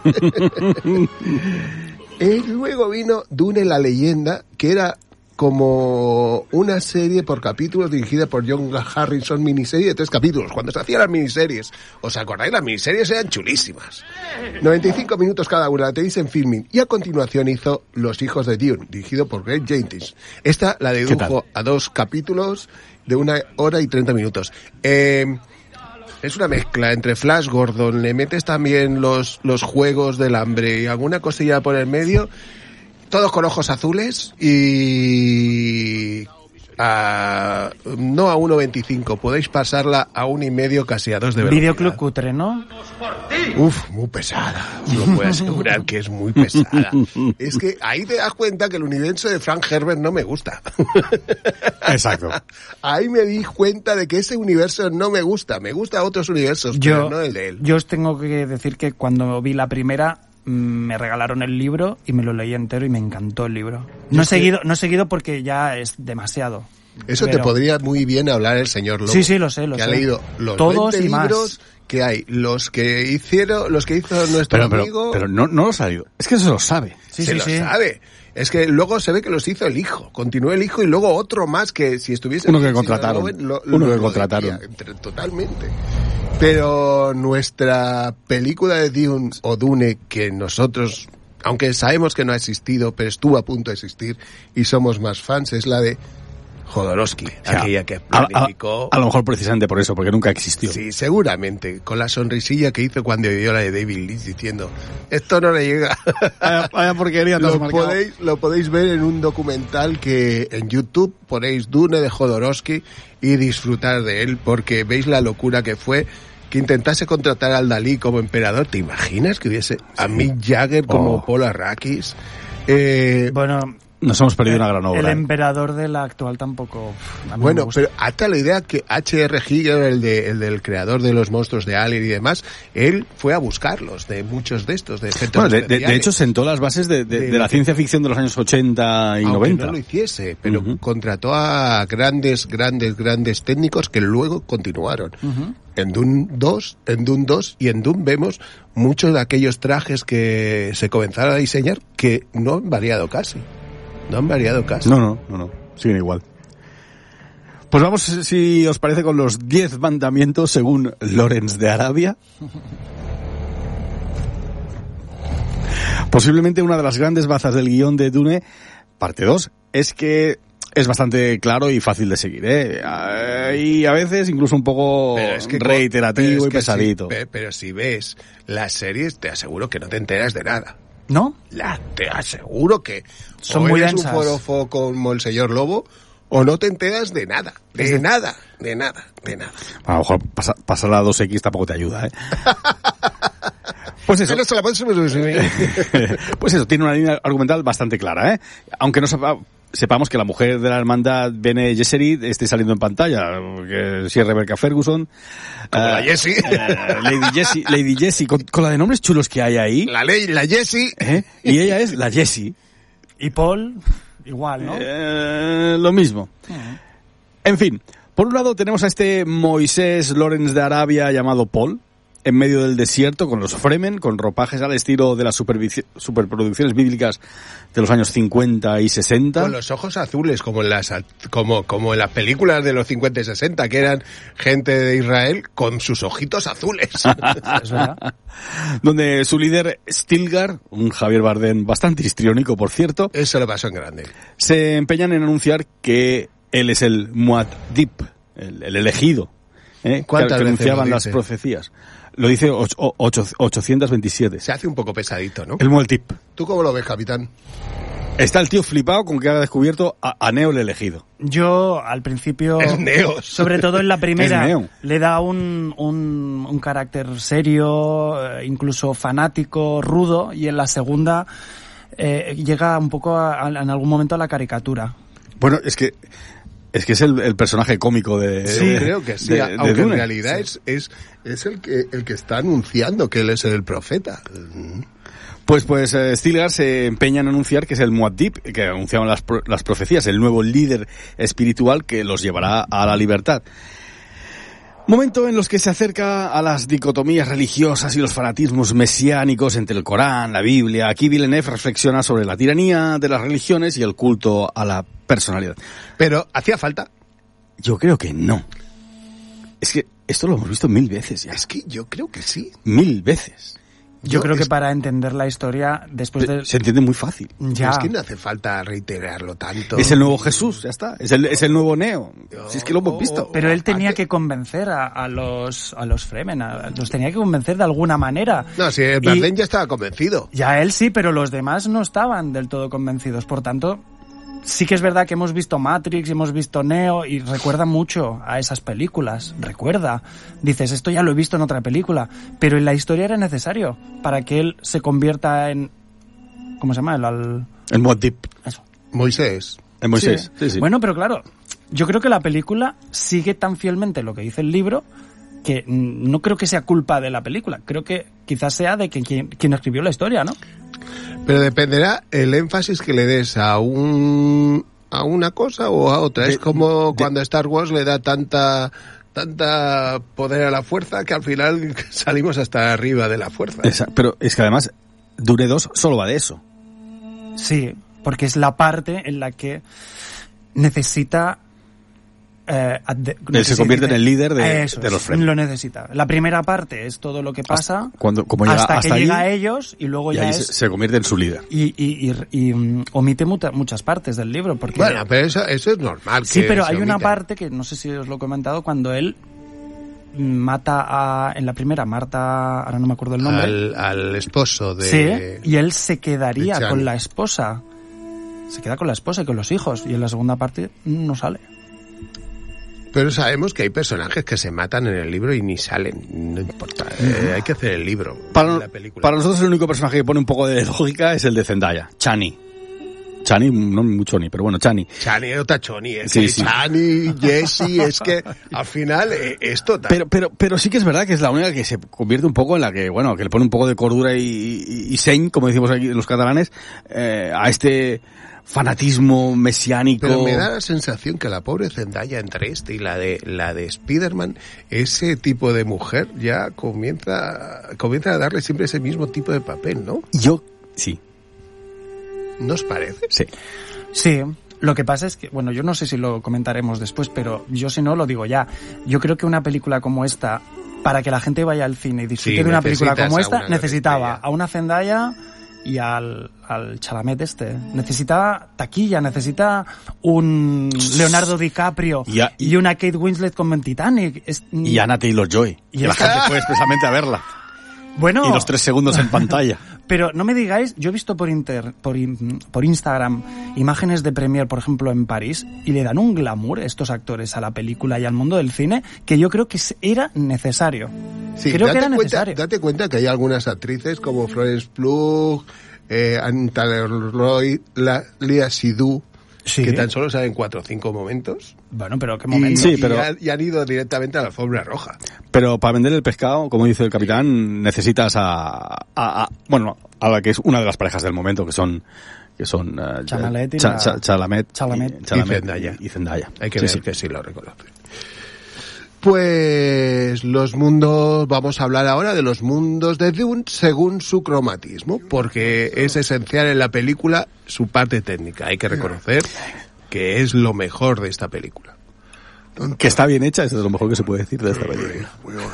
Y luego vino Dune la leyenda, que era como una serie por capítulos dirigida por John Harrison, miniserie de tres capítulos. Cuando se hacían las miniseries, ¿os acordáis? Las miniseries eran chulísimas. noventa y cinco minutos cada una, la tenéis en Filmin. Y a continuación hizo Los hijos de Dune, dirigido por Greg Jenkins. Esta la dedujo a dos capítulos de una hora y treinta minutos. Eh... Es una mezcla entre Flash Gordon, le metes también los, los Juegos del Hambre y alguna cosilla por el medio, todos con ojos azules y... A, no a uno veinticinco, podéis pasarla a uno y medio, casi a dos de velocidad. Videoclub cutre, ¿no? Uf, muy pesada. Os lo puedo asegurar que es muy pesada. Es que ahí te das cuenta que el universo de Frank Herbert no me gusta. Exacto. Ahí me di cuenta de que ese universo no me gusta. Me gusta otros universos, Yo, pero no el de él. yo os tengo que decir que cuando vi la primera me regalaron el libro y me lo leí entero y me encantó el libro. No he seguido, no he seguido porque ya es demasiado. Eso pero... te podría muy bien hablar el señor Lobo. Sí, sí, lo sé, lo que sé. ha leído los Todos veinte y más. libros que hay, los que hicieron, los que hizo nuestro Pero, pero, amigo. pero no, no lo ha salido. Es que eso lo sabe. Sí, se sí, lo sí. sabe. Es que luego se ve que los hizo el hijo. Continuó el hijo y luego otro más que si estuviese... Uno que si contrataron. no, lo- Uno lo- que lo contrataron. diría, entre- totalmente. Pero nuestra película de Dune o Dune, que nosotros, aunque sabemos que no ha existido, pero estuvo a punto de existir y somos más fans, es la de Jodorowsky, O sea, aquella que a, a- planificó... a lo mejor precisamente por eso, porque nunca existió. Sí, seguramente, con la sonrisilla que hizo cuando vio la de David Lynch diciendo, esto no le llega. Vaya, vaya porquería te has Lo marcado. podéis, lo podéis ver en un documental que en YouTube ponéis Dune de Jodorowsky y disfrutar de él, porque veis la locura que fue que intentase contratar al Dalí como emperador. ¿Te imaginas que hubiese a Mick Jagger como Oh. Paul Arrakis? Eh, Bueno, Nos hemos perdido una gran obra. el emperador de la actual tampoco... pff, a mí me Bueno, gusta. pero hasta la idea que H R. Giger, el, de, el del creador de los monstruos de Alien y demás, él fue a buscarlos de muchos de estos, de efectos Bueno, de, de- de especiales. hecho, sentó las bases de, de- De de lo la que- ciencia ficción de los años ochenta y Aunque noventa. no lo hiciese, pero Ujú. contrató a grandes, grandes, grandes técnicos que luego continuaron. En Dune dos, en Dune dos y en Dune vemos muchos de aquellos trajes que se comenzaron a diseñar que no han variado casi. No han variado casi. No, no, no, no. Siguen igual. Pues vamos, si os parece, con los diez mandamientos según Lawrence de Arabia. Posiblemente una de las grandes bazas del guión de Dune, parte dos, es que es bastante claro y fácil de seguir, ¿eh? Y a veces incluso un poco Pero es que- reiterativo pero es y que pesadito. si- pe- pero si ves las series, te aseguro que no te enteras de nada. ¿No? La, te aseguro que Son o muy eres densas. un forofo como el señor Lobo o no te enteras de nada, de nada, de nada, de nada. A lo mejor pasa- pasar a dos equis tampoco te ayuda, ¿eh? Pues eso. Pero se la puedes resumir. Pues eso, tiene una línea argumental bastante clara, ¿eh? Aunque no sepa- sepamos que la mujer de la hermandad Bene Gesserit esté saliendo en pantalla, que si es Rebecca Ferguson. Como eh, la Jessie. eh, Lady Jessie, Lady Jessie, con, con la de nombres chulos que hay ahí. La ley, la Jessie. ¿eh? Y ella es la Jessie. Y Paul, igual, ¿no? Eh, lo mismo. En fin, por un lado tenemos a este Moisés Lawrence de Arabia llamado Paul, en medio del desierto con los Fremen, con ropajes al estilo de las supervici- superproducciones bíblicas de los años cincuenta y sesenta. Con los ojos azules, como en las como como en las películas de los cincuenta y sesenta, que eran gente de Israel con sus ojitos azules. Es verdad. Donde su líder, Stilgar, un Javier Bardem bastante histriónico, por cierto, Eso lo pasó en grande. se empeñan en anunciar que él es el Muad'Dib, el, el elegido, ¿eh? que, ¿Cuántas que veces anunciaban lo las dice? profecías. Lo dice ocho, ocho, ochocientos veintisiete. Se hace un poco pesadito, ¿no? El Muad'Dib. ¿Tú cómo lo ves, capitán? Está el tío flipado con que ha descubierto a, a Neo el elegido. Yo, al principio... Es Neo. Sobre todo en la primera, Es Neo. le da un, un, un carácter serio, eh, incluso fanático, rudo, y en la segunda eh, llega un poco a, a, en algún momento a la caricatura. Bueno, es que es que es el, el personaje cómico de Sí, de- creo que sí, de- de aunque en Dune. realidad es, es, es el que el que está anunciando que él es el profeta. Pues pues eh, Stilgar se empeña en anunciar que es el Muad'Dib, que anunciaban las, pro- las profecías, el nuevo líder espiritual que los llevará a la libertad. Momento en los que se acerca a las dicotomías religiosas y los fanatismos mesiánicos entre el Corán, la Biblia. Aquí Villeneuve reflexiona sobre la tiranía de las religiones y el culto a la personalidad. Pero hacía falta. Yo creo que no. Es que esto lo hemos visto mil veces ya. Es que yo creo que sí. Mil veces. Yo, Yo creo que es- para entender la historia, después de... Se entiende muy fácil. Ya. Es que no hace falta reiterarlo tanto. Es el nuevo Jesús, ya está. Es el, es el nuevo Neo. Si es que lo hemos visto. Pero él tenía Aparte- que convencer a, a los a los Fremen, a- los tenía que convencer de alguna manera. No, si el Y- Bardem ya estaba convencido. Ya él sí, pero los demás no estaban del todo convencidos. Por tanto, sí que es verdad que hemos visto Matrix, hemos visto Neo y recuerda mucho a esas películas. Recuerda. Dices, esto ya lo he visto en otra película. Pero en la historia era necesario para que él se convierta en... ¿Cómo se llama? El, al... El Muad'Dib. Eso. Moisés. En Moisés. Sí. Sí, sí. Bueno, pero claro, yo creo que la película sigue tan fielmente lo que dice el libro que mm, no creo que sea culpa de la película. Creo que quizás sea de que quien, quien escribió la historia, ¿no? Pero dependerá el énfasis que le des a un a una cosa o a otra. De- es como de- cuando Star Wars le da tanta tanta poder a la fuerza que al final salimos hasta arriba de la fuerza. Esa- pero es que además, Dune dos solo va de eso. Sí, porque es la parte en la que necesita... Eh, ad- Él se convierte en el líder de- Eso de los es, Fremen. Lo necesita. La primera parte es todo lo que pasa Cuando, como llega hasta, hasta, que allí, llega a ellos y luego y ya ahí es... se, se convierte en su líder. Y, y, y, y, mm, omite muta- muchas partes del libro porque... Bueno, pero eso, eso es normal. Sí, que pero se hay una omita. parte que no sé si os lo he comentado, cuando él mata a, en la primera, Marta, ahora no me acuerdo el nombre. al, al esposo de... Sí, y él se quedaría de Chani. con la esposa. Se queda con la esposa y con los hijos. Y en la segunda parte no sale. Pero sabemos que hay personajes que se matan en el libro y ni salen. No importa. eh, hay que hacer el libro. Para, la película. para nosotros el único personaje que pone un poco de lógica es el de Zendaya, Chani. Chani, no mucho ni, pero bueno, Chani. Chani o Tachoni, es Sí, que sí. Chani, Jesse, es que al final eh, es total. Pero, pero, pero sí que es verdad que es la única que se convierte un poco en la que, bueno, que le pone un poco de cordura y, y, y seny, como decimos aquí los catalanes, eh, a este fanatismo mesiánico. Pero me da la sensación que la pobre Zendaya entre este y la de la de Spider-Man, ese tipo de mujer ya comienza comienza a darle siempre ese mismo tipo de papel, ¿no? Yo, sí, ¿No os parece? sí. Sí, lo que pasa es que, bueno, yo no sé si lo comentaremos después, pero yo si no lo digo ya. Yo creo que una película como esta, para que la gente vaya al cine y disfrute Sí, de una película necesitas como a esta, una necesitaba estrella. a una Zendaya y al, al Chalamet este. Necesita taquilla, necesita un Leonardo DiCaprio Y a- y- y una Kate Winslet como en Titanic. Es- Y Anna Taylor-Joy. Y que la esta- gente fue expresamente a verla. bueno, Y los tres segundos en pantalla. pero no me digáis, yo he visto por inter, por, in- por Instagram imágenes de Premiere, por ejemplo, en París, y le dan un glamour estos actores a la película y al mundo del cine que yo creo que es- era necesario. Sí, creo date que era cuenta, necesario. date cuenta que hay algunas actrices como Florence Pugh, eh, Anne Taylor-Joy, la Lea Seydoux, Sí. que tan solo salen cuatro o cinco momentos. Bueno, pero qué Y, momento. Sí, y pero- han, y han ido directamente a la alfombra roja. Pero para vender el pescado, como dice el capitán, necesitas a, a, a- bueno, a la que es una de las parejas del momento, que son que son eh, Chalamet y Cha- la- Cha- Chalamet, Chalamet. y, Chalamet Y Zendaya. y Zendaya. Hay que Sí, ver sí. que sí lo reconoce. Pues los mundos, vamos a hablar ahora de los mundos de Dune según su cromatismo, porque es esencial en la película su parte técnica. Hay que reconocer que es lo mejor de esta película. Que está bien hecha, eso es lo mejor que se puede decir de esta película.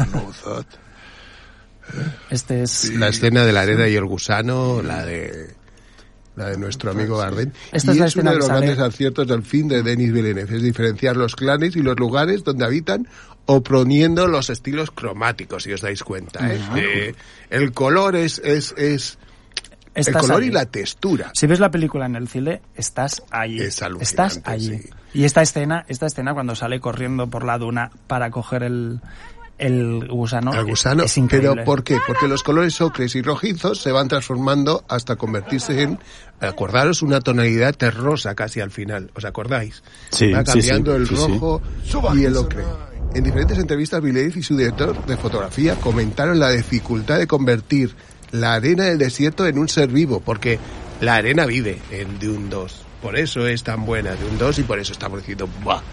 Este es La escena de la arena y el gusano, la de la de nuestro amigo Bardem. Esta y es la es uno escena de que los sale- grandes aciertos del film de Denis Villeneuve, es diferenciar los clanes y los lugares donde habitan, oponiendo los estilos cromáticos, si os dais cuenta. ¿eh? Eh, el color es es es el Estás color ahí. y la textura. Si ves la película en el cine, estás allí. Es alucinante, estás allí. sí. Y esta escena, esta escena cuando sale corriendo por la duna para coger el, el gusano, Al gusano, es increíble. pero ¿por qué? Porque los colores ocres y rojizos se van transformando hasta convertirse en, acordaros, una tonalidad terrosa casi al final, ¿os acordáis? Sí, Va sí, cambiando sí, el sí, sí. rojo y el ocre. En diferentes entrevistas, Villeneuve y su director de fotografía comentaron la dificultad de convertir la arena del desierto en un ser vivo, porque la arena vive en Dune dos. Por eso es tan buena Dune dos y por eso estamos diciendo ¡buah!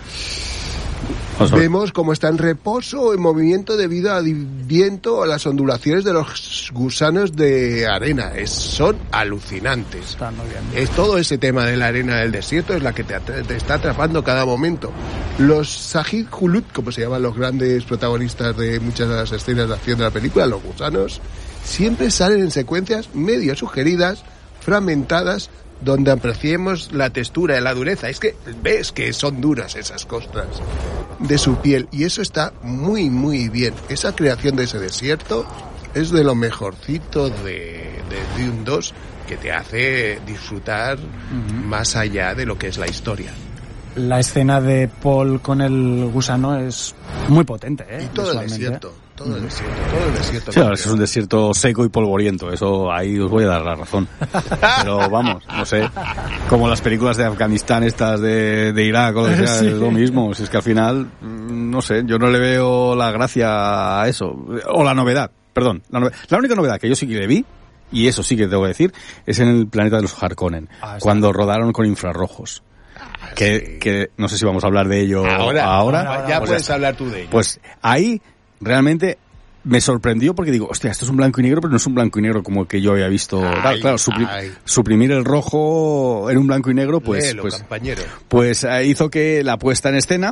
O sea, Vemos cómo está en reposo o en movimiento debido al viento o a las ondulaciones de los gusanos de arena. Es, son alucinantes. Está muy bien. Es todo ese tema de la arena del desierto es la que te, atra- te está atrapando cada momento. Los Sahid Hulut, como se llaman los grandes protagonistas de muchas de las escenas de acción de la película, los gusanos, siempre salen en secuencias medio sugeridas, fragmentadas, donde apreciemos la textura y la dureza. Es que ves que son duras esas costras de su piel y eso está muy muy bien. Esa creación de ese desierto es de lo mejorcito de, de Dune dos, que te hace disfrutar más allá de lo que es la historia. La escena de Paul con el gusano es muy potente, ¿eh? Y todo el Visualmente. desierto, todo el desierto, todo el desierto. sí, ahora es un desierto seco y polvoriento, eso ahí os voy a dar la razón. Pero vamos, no sé, como las películas de Afganistán, estas de, de Irak o lo que sea, Sí. es lo mismo. Si es que al final, mm, no sé, yo no le veo la gracia a eso, o la novedad, perdón. La, nove- la única novedad que yo sí que le vi, y eso sí que tengo que decir, es en el planeta de los Harkonnen, Ah, sí. cuando rodaron con infrarrojos. Que, sí. que no sé si vamos a hablar de ello Ahora, ahora. ahora, ya Pues puedes está. hablar tú de ello. Pues ahí realmente me sorprendió porque digo, hostia, esto es un blanco y negro, pero no es un blanco y negro como el que yo había visto. Ay, claro, claro, supri- ay. suprimir el rojo en un blanco y negro, pues, Léelo, pues, compañero. pues eh, hizo que la puesta en escena,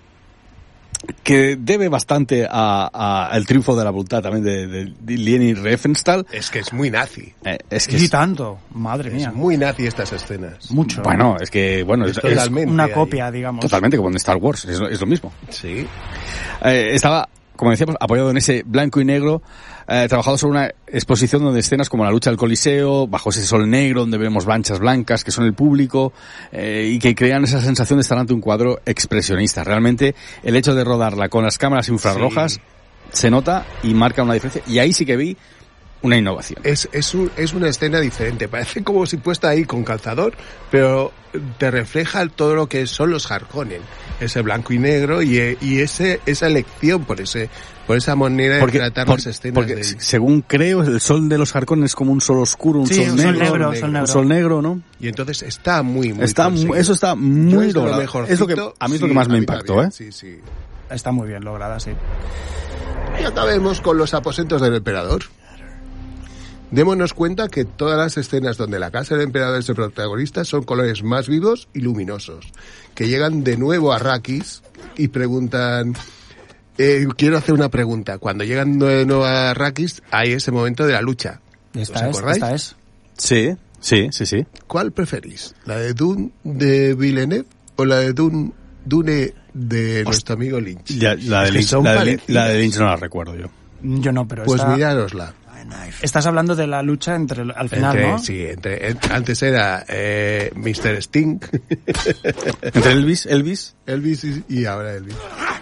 que debe bastante a, a el triunfo de la voluntad también de, de, de Leni Riefenstahl, Es que es muy nazi. eh, es que Y es, tanto, madre mía. Es muy nazi estas escenas. Mucho. bueno, es que bueno, es, Es es totalmente Una ahí. copia, digamos. totalmente como en Star Wars, es, lo- es lo mismo. Sí. Eh, estaba, como decíamos, apoyado en ese blanco y negro, eh, trabajado sobre una exposición donde escenas como la lucha del Coliseo, bajo ese sol negro, donde vemos manchas blancas que son el público, eh, y que crean esa sensación de estar ante un cuadro expresionista. Realmente, el hecho de rodarla con las cámaras infrarrojas Sí. se nota y marca una diferencia. Y ahí sí que vi una innovación. Es, es, un, es una escena diferente. Parece como si puesta ahí con calzador, pero te refleja todo lo que son los Harkonnen. Ese blanco y negro y, eh, y ese esa elección por ese por esa manera de Porque, tratar por- las escenas. porque de- según creo, el sol de los Harkonnen es como un sol oscuro, un Sí, sol un negro. sol negro, negro, sol Un negro. sol negro, ¿no? Y entonces está muy, muy Está, mu- conseguido. eso está Yo muy es de lo logrado. mejorcito, Es lo que, a mí es lo que sí, más me a mí impactó, también, ¿eh? Sí, sí. Está muy bien lograda, sí. Y acabemos con los aposentos del emperador. Démonos cuenta que todas las escenas donde la casa del emperador es el protagonista son colores más vivos y luminosos, que llegan de nuevo a Arrakis y preguntan... Eh, quiero hacer una pregunta. Cuando llegan de nuevo a Arrakis hay ese momento de la lucha. ¿Os Esta es, acordáis? esta es. Sí, sí, sí, sí. ¿Cuál preferís? ¿La de Dune de Villeneuve o la de Dune, Dune de nuestro amigo Lynch? Ya, la, de Es que Lynch, son la, de Lynch, parecidas. la de Lynch no la recuerdo yo. Yo no, pero Pues esta- mirárosla. estás hablando de la lucha entre al final, Entre- ¿no? Sí, entre, en- antes era eh, mister Sting, Entre Elvis, Elvis. Elvis y, y ahora Elvis.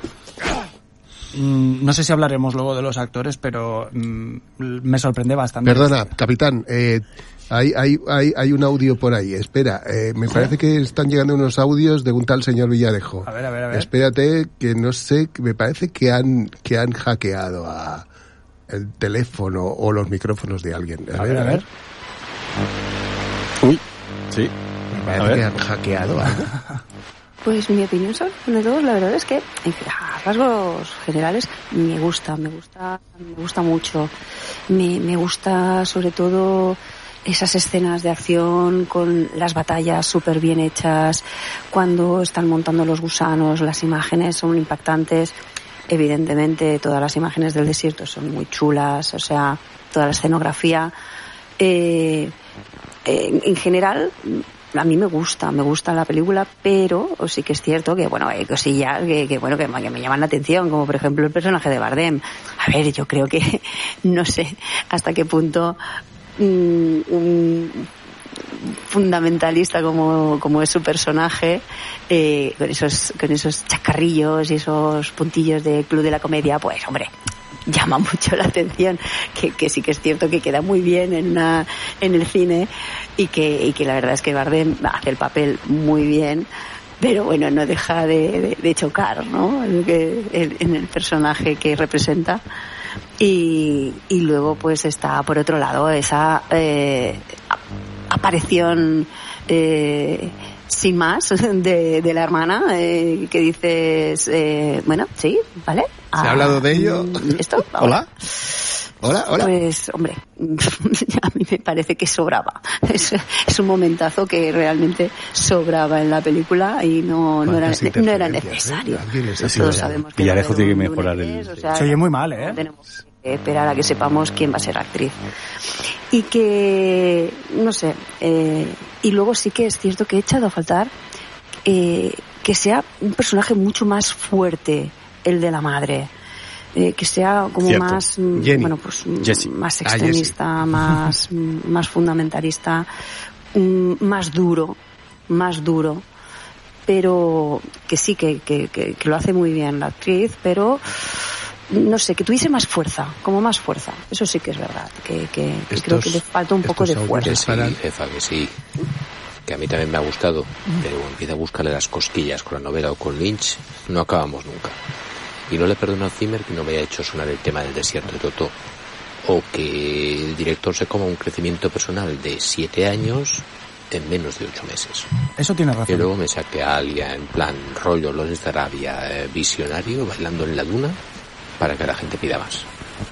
Mm, no sé si hablaremos luego de los actores, pero mm, me sorprende bastante. Perdona, capitán, eh, hay, hay, hay, hay un audio por ahí. Espera, eh, me parece que están llegando unos audios de un tal señor Villarejo. A ver, a ver, a ver. Espérate, que no sé, que me parece que han, que han hackeado a el teléfono o los micrófonos de alguien. A ver, a ver. Uy. Sí. Me A parece ver. que han hackeado algo. Pues mi opinión sobre Dune dos, la verdad es que en rasgos generales me gusta, me gusta, me gusta mucho. Me, me gusta sobre todo esas escenas de acción con las batallas súper bien hechas, cuando están montando los gusanos, las imágenes son impactantes. Evidentemente todas las imágenes del desierto son muy chulas, o sea, toda la escenografía. Eh, eh, en general, a mí me gusta, me gusta la película, pero sí que es cierto que, bueno, hay cosillas que, que bueno, que, que me llaman la atención, como por ejemplo el personaje de Bardem. A ver, yo creo que, no sé hasta qué punto un, un fundamentalista como, como es su personaje, eh, con esos, con esos chacarrillos y esos puntillos de Club de la Comedia, pues hombre, llama mucho la atención, que, que sí que es cierto que queda muy bien en una, en el cine, y que, y que la verdad es que Bardem hace el papel muy bien, pero bueno, no deja de, de, de chocar, ¿no? En el, en el personaje que representa. Y, y luego pues está por otro lado esa eh, aparición eh, sin más de, de la hermana, eh, que dices, eh, bueno, sí, vale. ¿Se ha hablado de ello? ¿Esto? Hola. Hola, hola. Pues, hombre, a mí me parece que sobraba. Es, es un momentazo que realmente sobraba en la película y no, no, era, no era necesario. ¿Eh? Todos sabemos que Villarejo tiene que mejorar el... O sea, se oye muy mal, ¿eh? Tenemos que esperar a que sepamos quién va a ser actriz. Y que, no sé, eh, y luego sí que es cierto que he echado a faltar eh, que sea un personaje mucho más fuerte, el de la madre. Eh, que sea como Cierto. más, Jenny. bueno, pues Jessie. más Ah, extremista, más, más fundamentalista, mm, más duro, más duro, pero que sí, que, que, que, que lo hace muy bien la actriz, pero no sé, que tuviese más fuerza, como más fuerza. Eso sí que es verdad, que, que, que creo que le falta un poco de fuerza. Que sí, jefa, que sí. Que a mí también me ha gustado, pero empieza a buscarle las cosquillas con la novela o con Lynch, no acabamos nunca. Y no le perdono a Zimmer que no me haya hecho sonar el tema del desierto de Totó, o que el director se coma un crecimiento personal de siete años en menos de ocho meses. Eso tiene razón. Que luego me saque a Alia en plan rollo Los de Arabia, eh, visionario, bailando en la duna, para que la gente pida más.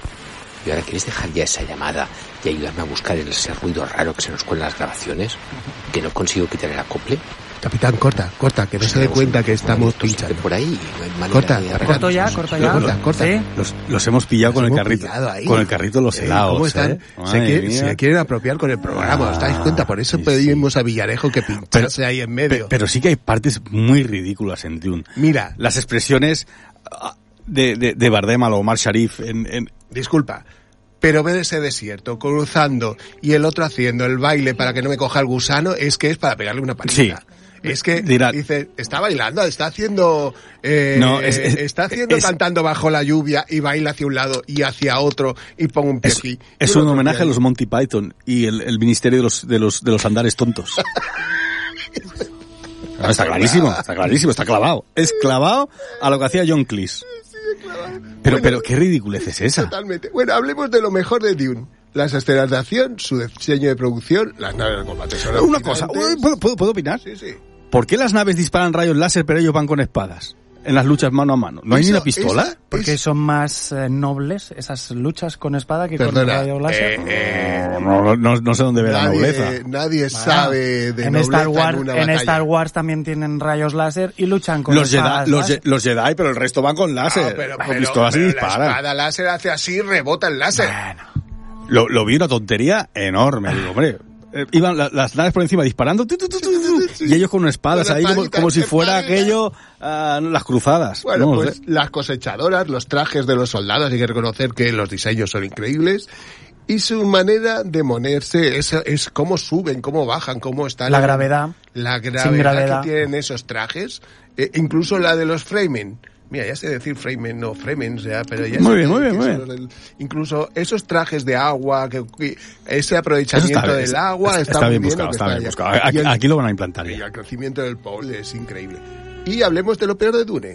Y ahora, ¿quieres dejar ya esa llamada y ayudarme a buscar ese ruido raro que se nos cuela en las grabaciones? ¿Que no consigo quitar el acople? Capitán, corta, corta, que no se dé cuenta que estamos pinchando. Por ahí, no hay manera Corta, de corta. Corto ya, corto ya. Corta, corta. ¿Sí? Los, los hemos pillado con Los el hemos carrito. pillado ahí. Con el carrito los Eh, helados. ¿Cómo están? ¿eh? Se, Madre quiere- mía. se quieren apropiar con el programa, ¿os dais cuenta? Por eso Sí, pedimos a Villarejo que pinchase Pero- ahí en Pe- medio. Pero sí que hay partes muy ridículas en Dune. Mira, Las expresiones ah, de, de, de Bardem a lo Omar Sharif en, en, disculpa, pero ver ese desierto cruzando y el otro haciendo el baile para que no me coja el gusano, es que es para pegarle una paliza. Sí. Es que Dirá- dice, está bailando, está haciendo, eh, No, es- es- está haciendo es- cantando bajo la lluvia y baila hacia un lado y hacia otro y pongo un pie es, aquí. es y un otro homenaje pie a ahí. los Monty Python y el, el ministerio de los, de los, de los andares tontos. No, está clarísimo, está clarísimo, está clavado. Es clavado a lo que hacía John Cleese. Pero, Bueno, pero, ¿qué ridiculez es esa? Totalmente. Bueno, hablemos de lo mejor de Dune. Las escenas de acción, su diseño de producción, las naves de combate son Una cosa, alucinantes. ¿puedo, puedo, ¿puedo opinar? Sí, sí. ¿Por qué las naves disparan rayos láser pero ellos van con espadas? En las luchas mano a mano. ¿No hay ni Eso- una pistola? esa- Porque es- son más eh, nobles esas luchas con espada que Perdona, con rayos láser. eh, eh, No, no, no sé dónde ve la nobleza. nadie, nadie sabe de en nobleza Star Wars, en una en batalla. Star Wars también tienen rayos láser y luchan con Los Jedi, espadas los, láser. Je- los Jedi, pero el resto van con láser. Ah, pero, con pero- pistolas y pero la disparan. espada láser hace así, rebota el láser. Lo, lo vi una tontería enorme. Digo, hombre, eh, iban la- las naves por encima disparando tu, tu, tu, tu, tu, y ellos con espadas Con ahí como, espaditas, como si fuera espaditas. aquello ah, las cruzadas. Bueno, No lo pues sé. las cosechadoras, los trajes de los soldados, hay que reconocer que los diseños son increíbles. Y su manera de moverse es, es cómo suben, cómo bajan, cómo están. La gravedad. La Sin gravedad, gravedad. que tienen esos trajes. Eh, incluso la de los Fremen. Mira, ya sé decir Fremen, no Fremen, ya, pero ya Muy sé bien, que- muy bien, que muy son bien. los del- incluso esos trajes de agua, que, que ese aprovechamiento Eso está- del está- agua, está está, muy bien bien buscado, lo que está bien allá. buscado. Aquí- Y el- aquí lo van a implantar y ya. el crecimiento del Paul es increíble. Y hablemos de lo peor de Dune.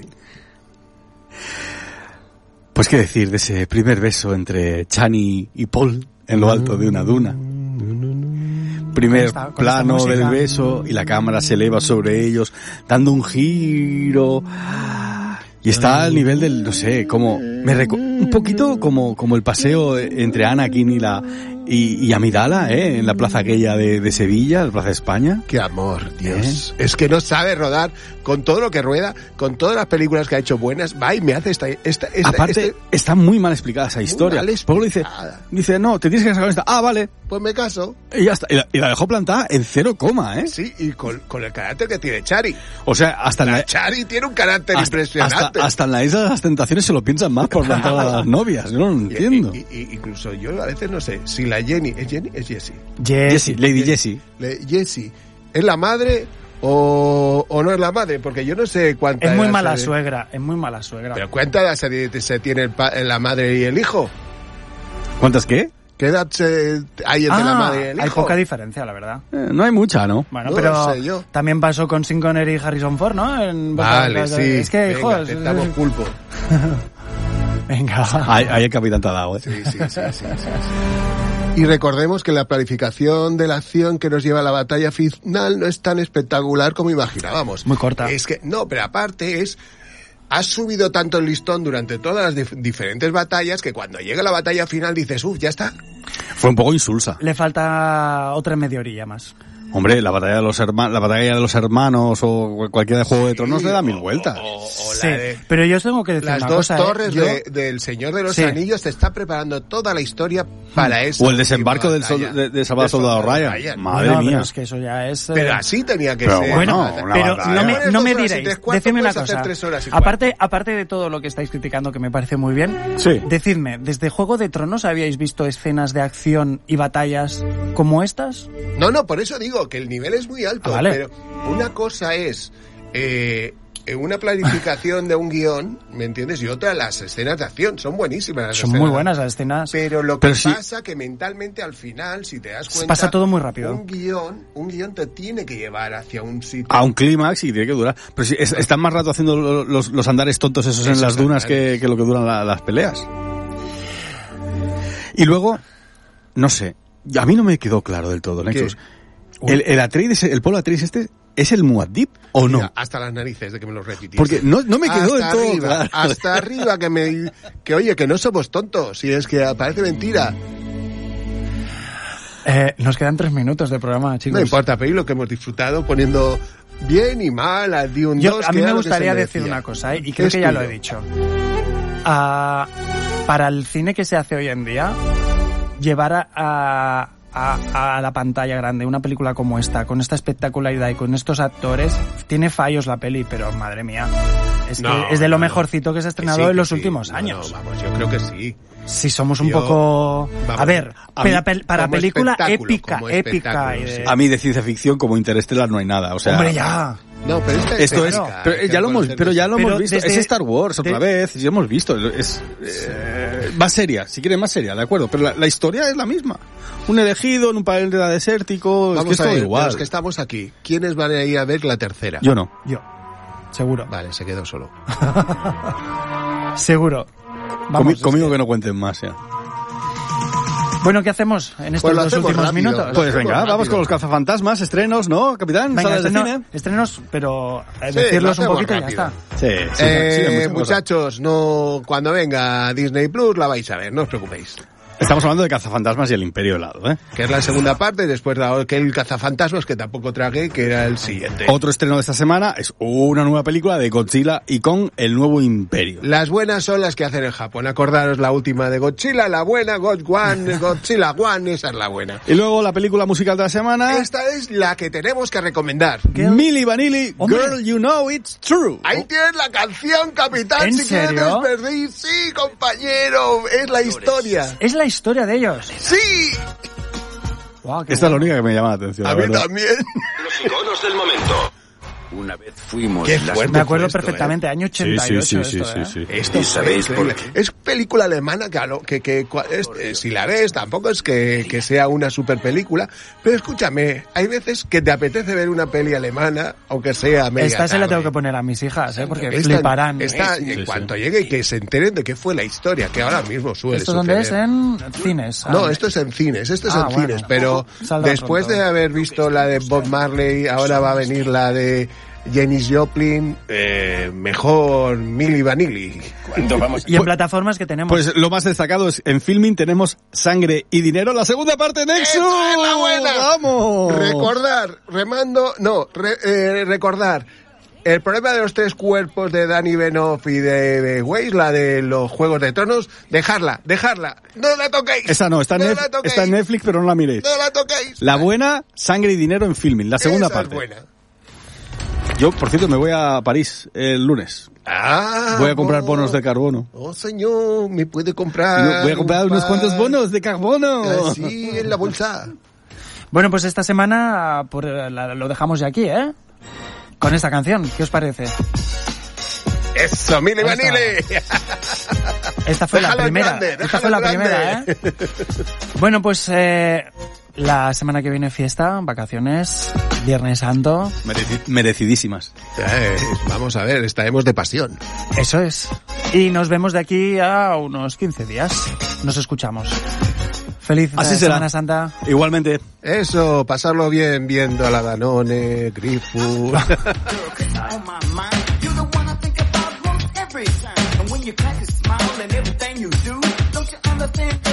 Pues qué decir de ese primer beso entre Chani y Paul en lo alto de una duna. primer esta- con plano esta del música. beso y la cámara se eleva sobre ellos, dando un giro. Y está al nivel del, no sé, como, me recu- un poquito como, como el paseo entre Anakin y la, y, y Amidala, ¿eh? En la plaza aquella de, de Sevilla, la plaza de España. Qué amor, Dios. ¿Eh? Es que no sabe rodar con todo lo que rueda, con todas las películas que ha hecho buenas. Va y me hace esta... esta, esta Aparte, este... está muy mal explicada esa historia. mal Pablo dice, dice, no, te tienes que sacar esta. Ah, vale. Pues me caso. Y ya está. Y la, y la dejó plantada en cero coma, ¿eh? Sí, y con, con el carácter que tiene Chari. O sea, hasta en La la... Chari tiene un carácter Hasta, impresionante. hasta, hasta en la isla de las tentaciones se lo piensan más por plantar a las novias. Yo no lo entiendo. Y, y, y, incluso yo a veces no sé si la Jenny... ¿Es Jenny? Es Jessie. Jessie, Lady Jessie. Le- Jessie, ¿es la madre o, o no es la madre? Porque yo no sé cuánta Es muy edad mala se- suegra, es muy mala suegra. Pero ¿cuánta edad se, se tiene el pa- la madre y el hijo? ¿Cuántas qué? ¿Qué edad se, hay entre Ah, la madre y el hijo? hay poca diferencia, la verdad. Eh, no hay mucha, ¿no? Bueno, No pero sé yo. también pasó con Sean Connery y Harrison Ford, ¿no? En- Vale, sí. Es que, Venga, joder, aceptamos es- pulpo. Venga, va. Ahí, ahí el capitán te ha dado, ¿eh? Sí, sí, sí, sí, sí, sí. Y recordemos que la planificación de la acción que nos lleva a la batalla final no es tan espectacular como imaginábamos. Muy corta. Es que, no, pero aparte es... Has subido tanto el listón durante todas las dif- diferentes batallas que cuando llega la batalla final dices, uff, ya está. Fue un poco insulsa. Le falta otra media orilla más. Hombre, la batalla de los hermanos, la batalla de los hermanos o cualquiera de Juego de Tronos le da mil vueltas. O, o Sí, la de... pero yo tengo que decir Las una dos cosa, ¿eh? torres Yo- de- del Señor de los Sí. Anillos te está preparando toda la historia para eso. O el desembarco del sol- de, de Salvador Soldado Ryan. Madre Bueno, mía. pero es que eso ya es... eh, Pero así tenía que Pero ser. bueno, Nada. una pero batalla. no me, Pones no dos me horas y diréis, tres cuartos, decidme una puedes hacer cosa. tres horas y cuarto. Aparte, aparte de todo lo que estáis criticando, que me parece muy bien, Sí. decidme, ¿desde Juego de Tronos habíais visto escenas de acción y batallas como estas? No, no, por eso digo que el nivel es muy alto. Ah, vale. Pero una cosa es eh, una planificación de un guión, ¿me entiendes? Y otra las escenas de acción. Son buenísimas las Son escenas. muy buenas las escenas. Pero lo que Pero sí. pasa que mentalmente al final, si te das Se cuenta... pasa todo muy rápido. Un guión, un guión te tiene que llevar hacia un sitio... A un clímax y tiene que durar. Pero sí, es- están más rato haciendo lo- los, los andares tontos esos en Esos las dunas andares. que, que lo que duran la- las peleas. Y luego, no sé, a mí no me quedó claro del todo, Nexus. El, el Atreides, el pueblo Atreides este, ¿es el Muad'Dib o no? Mira, hasta las narices de que me lo repitiese. Porque no, no me quedó del hasta todo arriba, claro. hasta arriba que me que oye que no somos tontos, si es que parece mentira. Eh, nos quedan tres minutos de programa, chicos. No importa, pero y lo que hemos disfrutado poniendo bien y mal a Dune Yo, dos, a que mí era me lo que se gustaría merecía. decir una cosa, ¿eh? Y creo Es que ya lo tuyo. he dicho. Ah, para el cine que se hace hoy en día, llevar a, a, a- a la pantalla grande una película como esta, con esta espectacularidad y con estos actores, tiene fallos la peli, pero madre mía, es, No, que es de lo no, mejorcito que se ha Que estrenado sí, en que los sí. últimos No, años. no, vamos, yo creo que sí. Si somos un Yo- poco... vamos, a ver, a para, mí, pel- para como película espectáculo, épica, como épica. espectáculo, y de- sí. A mí de ciencia ficción como Interstellar no hay nada. O sea, Hombre, ya. No, pero esta Esto es, épica, pero que ya lo puede hemos, ser pero ya lo Pero hemos visto. desde- Es Star Wars otra de- vez, ya hemos visto. Es eh, más seria, si quieres más seria, de acuerdo. Pero la, la historia es la misma. Un elegido en un planeta desértico, es que Vamos es a todo ver, de igual. los que estamos aquí, ¿quiénes van a ir a ver la tercera? Yo no. Yo, seguro. Vale, se quedó solo. Seguro. Comi- Vamos, es conmigo que- que no cuenten más ya. Bueno, ¿qué hacemos en estos Pues lo dos hacemos últimos rápido. minutos? Lo Pues hacemos venga, vamos rápido. con los cazafantasmas, estrenos, ¿no, capitán? Venga, ¿Salas de estreno- cine? estrenos, pero eh, Sí, decirlos lo un hacemos poquito y ya rápido. está. Sí, sí, Eh, sí, muchas cosas. muchachos, no, cuando venga Disney Plus la vais a ver, no os preocupéis. Estamos hablando de cazafantasmas y el Imperio helado, ¿eh? Que es la segunda parte, después de que el cazafantasmas, que tampoco tragué, que era el siguiente. Otro estreno de esta semana es una nueva película de Godzilla y Kong, el nuevo Imperio. Las buenas son las que hacen en Japón. Acordaros la última de Godzilla, la buena, God One, Godzilla One, esa es la buena. Y luego la película musical de la semana, Esta es la que tenemos que recomendar. Milli Vanilli, Hombre. Girl You Know It's True. Ahí tienes la canción, capitán, ¿En si quieres serio? despedir. Sí, compañero, es la historia. Es la historia de ellos. Sí, Guau, qué Esta es la bueno. única que me llama la atención. a la mí verdad. también. Los iconos del momento. Una vez fuimos Qué las... fuerte Me acuerdo esto, perfectamente, ¿eh? año ochenta y ocho Sí, sí, esto, sí, ¿eh? sí, sí. Esto ¿Y sabéis es, por qué? es película alemana que, a lo- que, que cua- es- eh, si la ves tampoco es que, que sea una super película, pero escúchame, hay veces que te apetece ver una peli alemana, aunque sea media Esta se la tarde. tengo que poner a mis hijas, ¿eh? Porque Esta- fliparán. esta, ¿eh? en sí. cuanto llegue y que se enteren de qué fue la historia, que ahora mismo suele ¿Esto dónde es? suceder. En cines. Ah, No, esto es en cines, esto es Ah, en bueno. cines, pero Saldrá después pronto. de haber visto la de Bob Marley, ahora va a venir la de Janis Joplin, eh, mejor Milli Vanilli. ¿Cuándo vamos a... Y en plataformas que tenemos. Pues lo más destacado es, en Filming tenemos Sangre y Dinero, la segunda parte de Nexus. ¡Esa es la buena! ¡Vamos! Recordar, remando, no, re- eh, recordar. El problema de los tres cuerpos de Danny Benoff y de, de Weiss, la de los Juegos de Tronos, dejarla, dejarla, no la toquéis. Esa no, está en, no Nef- la toquéis, está en Netflix, pero no la miréis. no la toquéis. La buena, Sangre y Dinero en Filming, la segunda Esa parte. es buena. Yo, por cierto, me voy a París el lunes. Ah, Voy a comprar oh. bonos de carbono. Oh, señor, me puede comprar. Yo voy a comprar un unos par- cuantos bonos de carbono. Así en la bolsa. Bueno, pues esta semana por, la- lo dejamos ya aquí, ¿eh? Con esta canción, ¿qué os parece? Eso, Milli Ahí está. Vanilli. Esta fue Déjalo la en primera. grande, Esta déjalo fue la en primera, grande. ¿eh? Bueno, pues eh, la semana que viene fiesta, vacaciones, Viernes Santo. Mereci- merecidísimas. Eh, vamos a ver, estaremos de pasión. Eso es. Y nos vemos de aquí a unos quince días. Nos escuchamos. Feliz Así eh, será. Semana Santa. Igualmente. Eso, pasarlo bien viendo a la Danone, Grifu. on my mind. You're the one I think about most every time. And when you crack a smile and everything you do, don't you understand?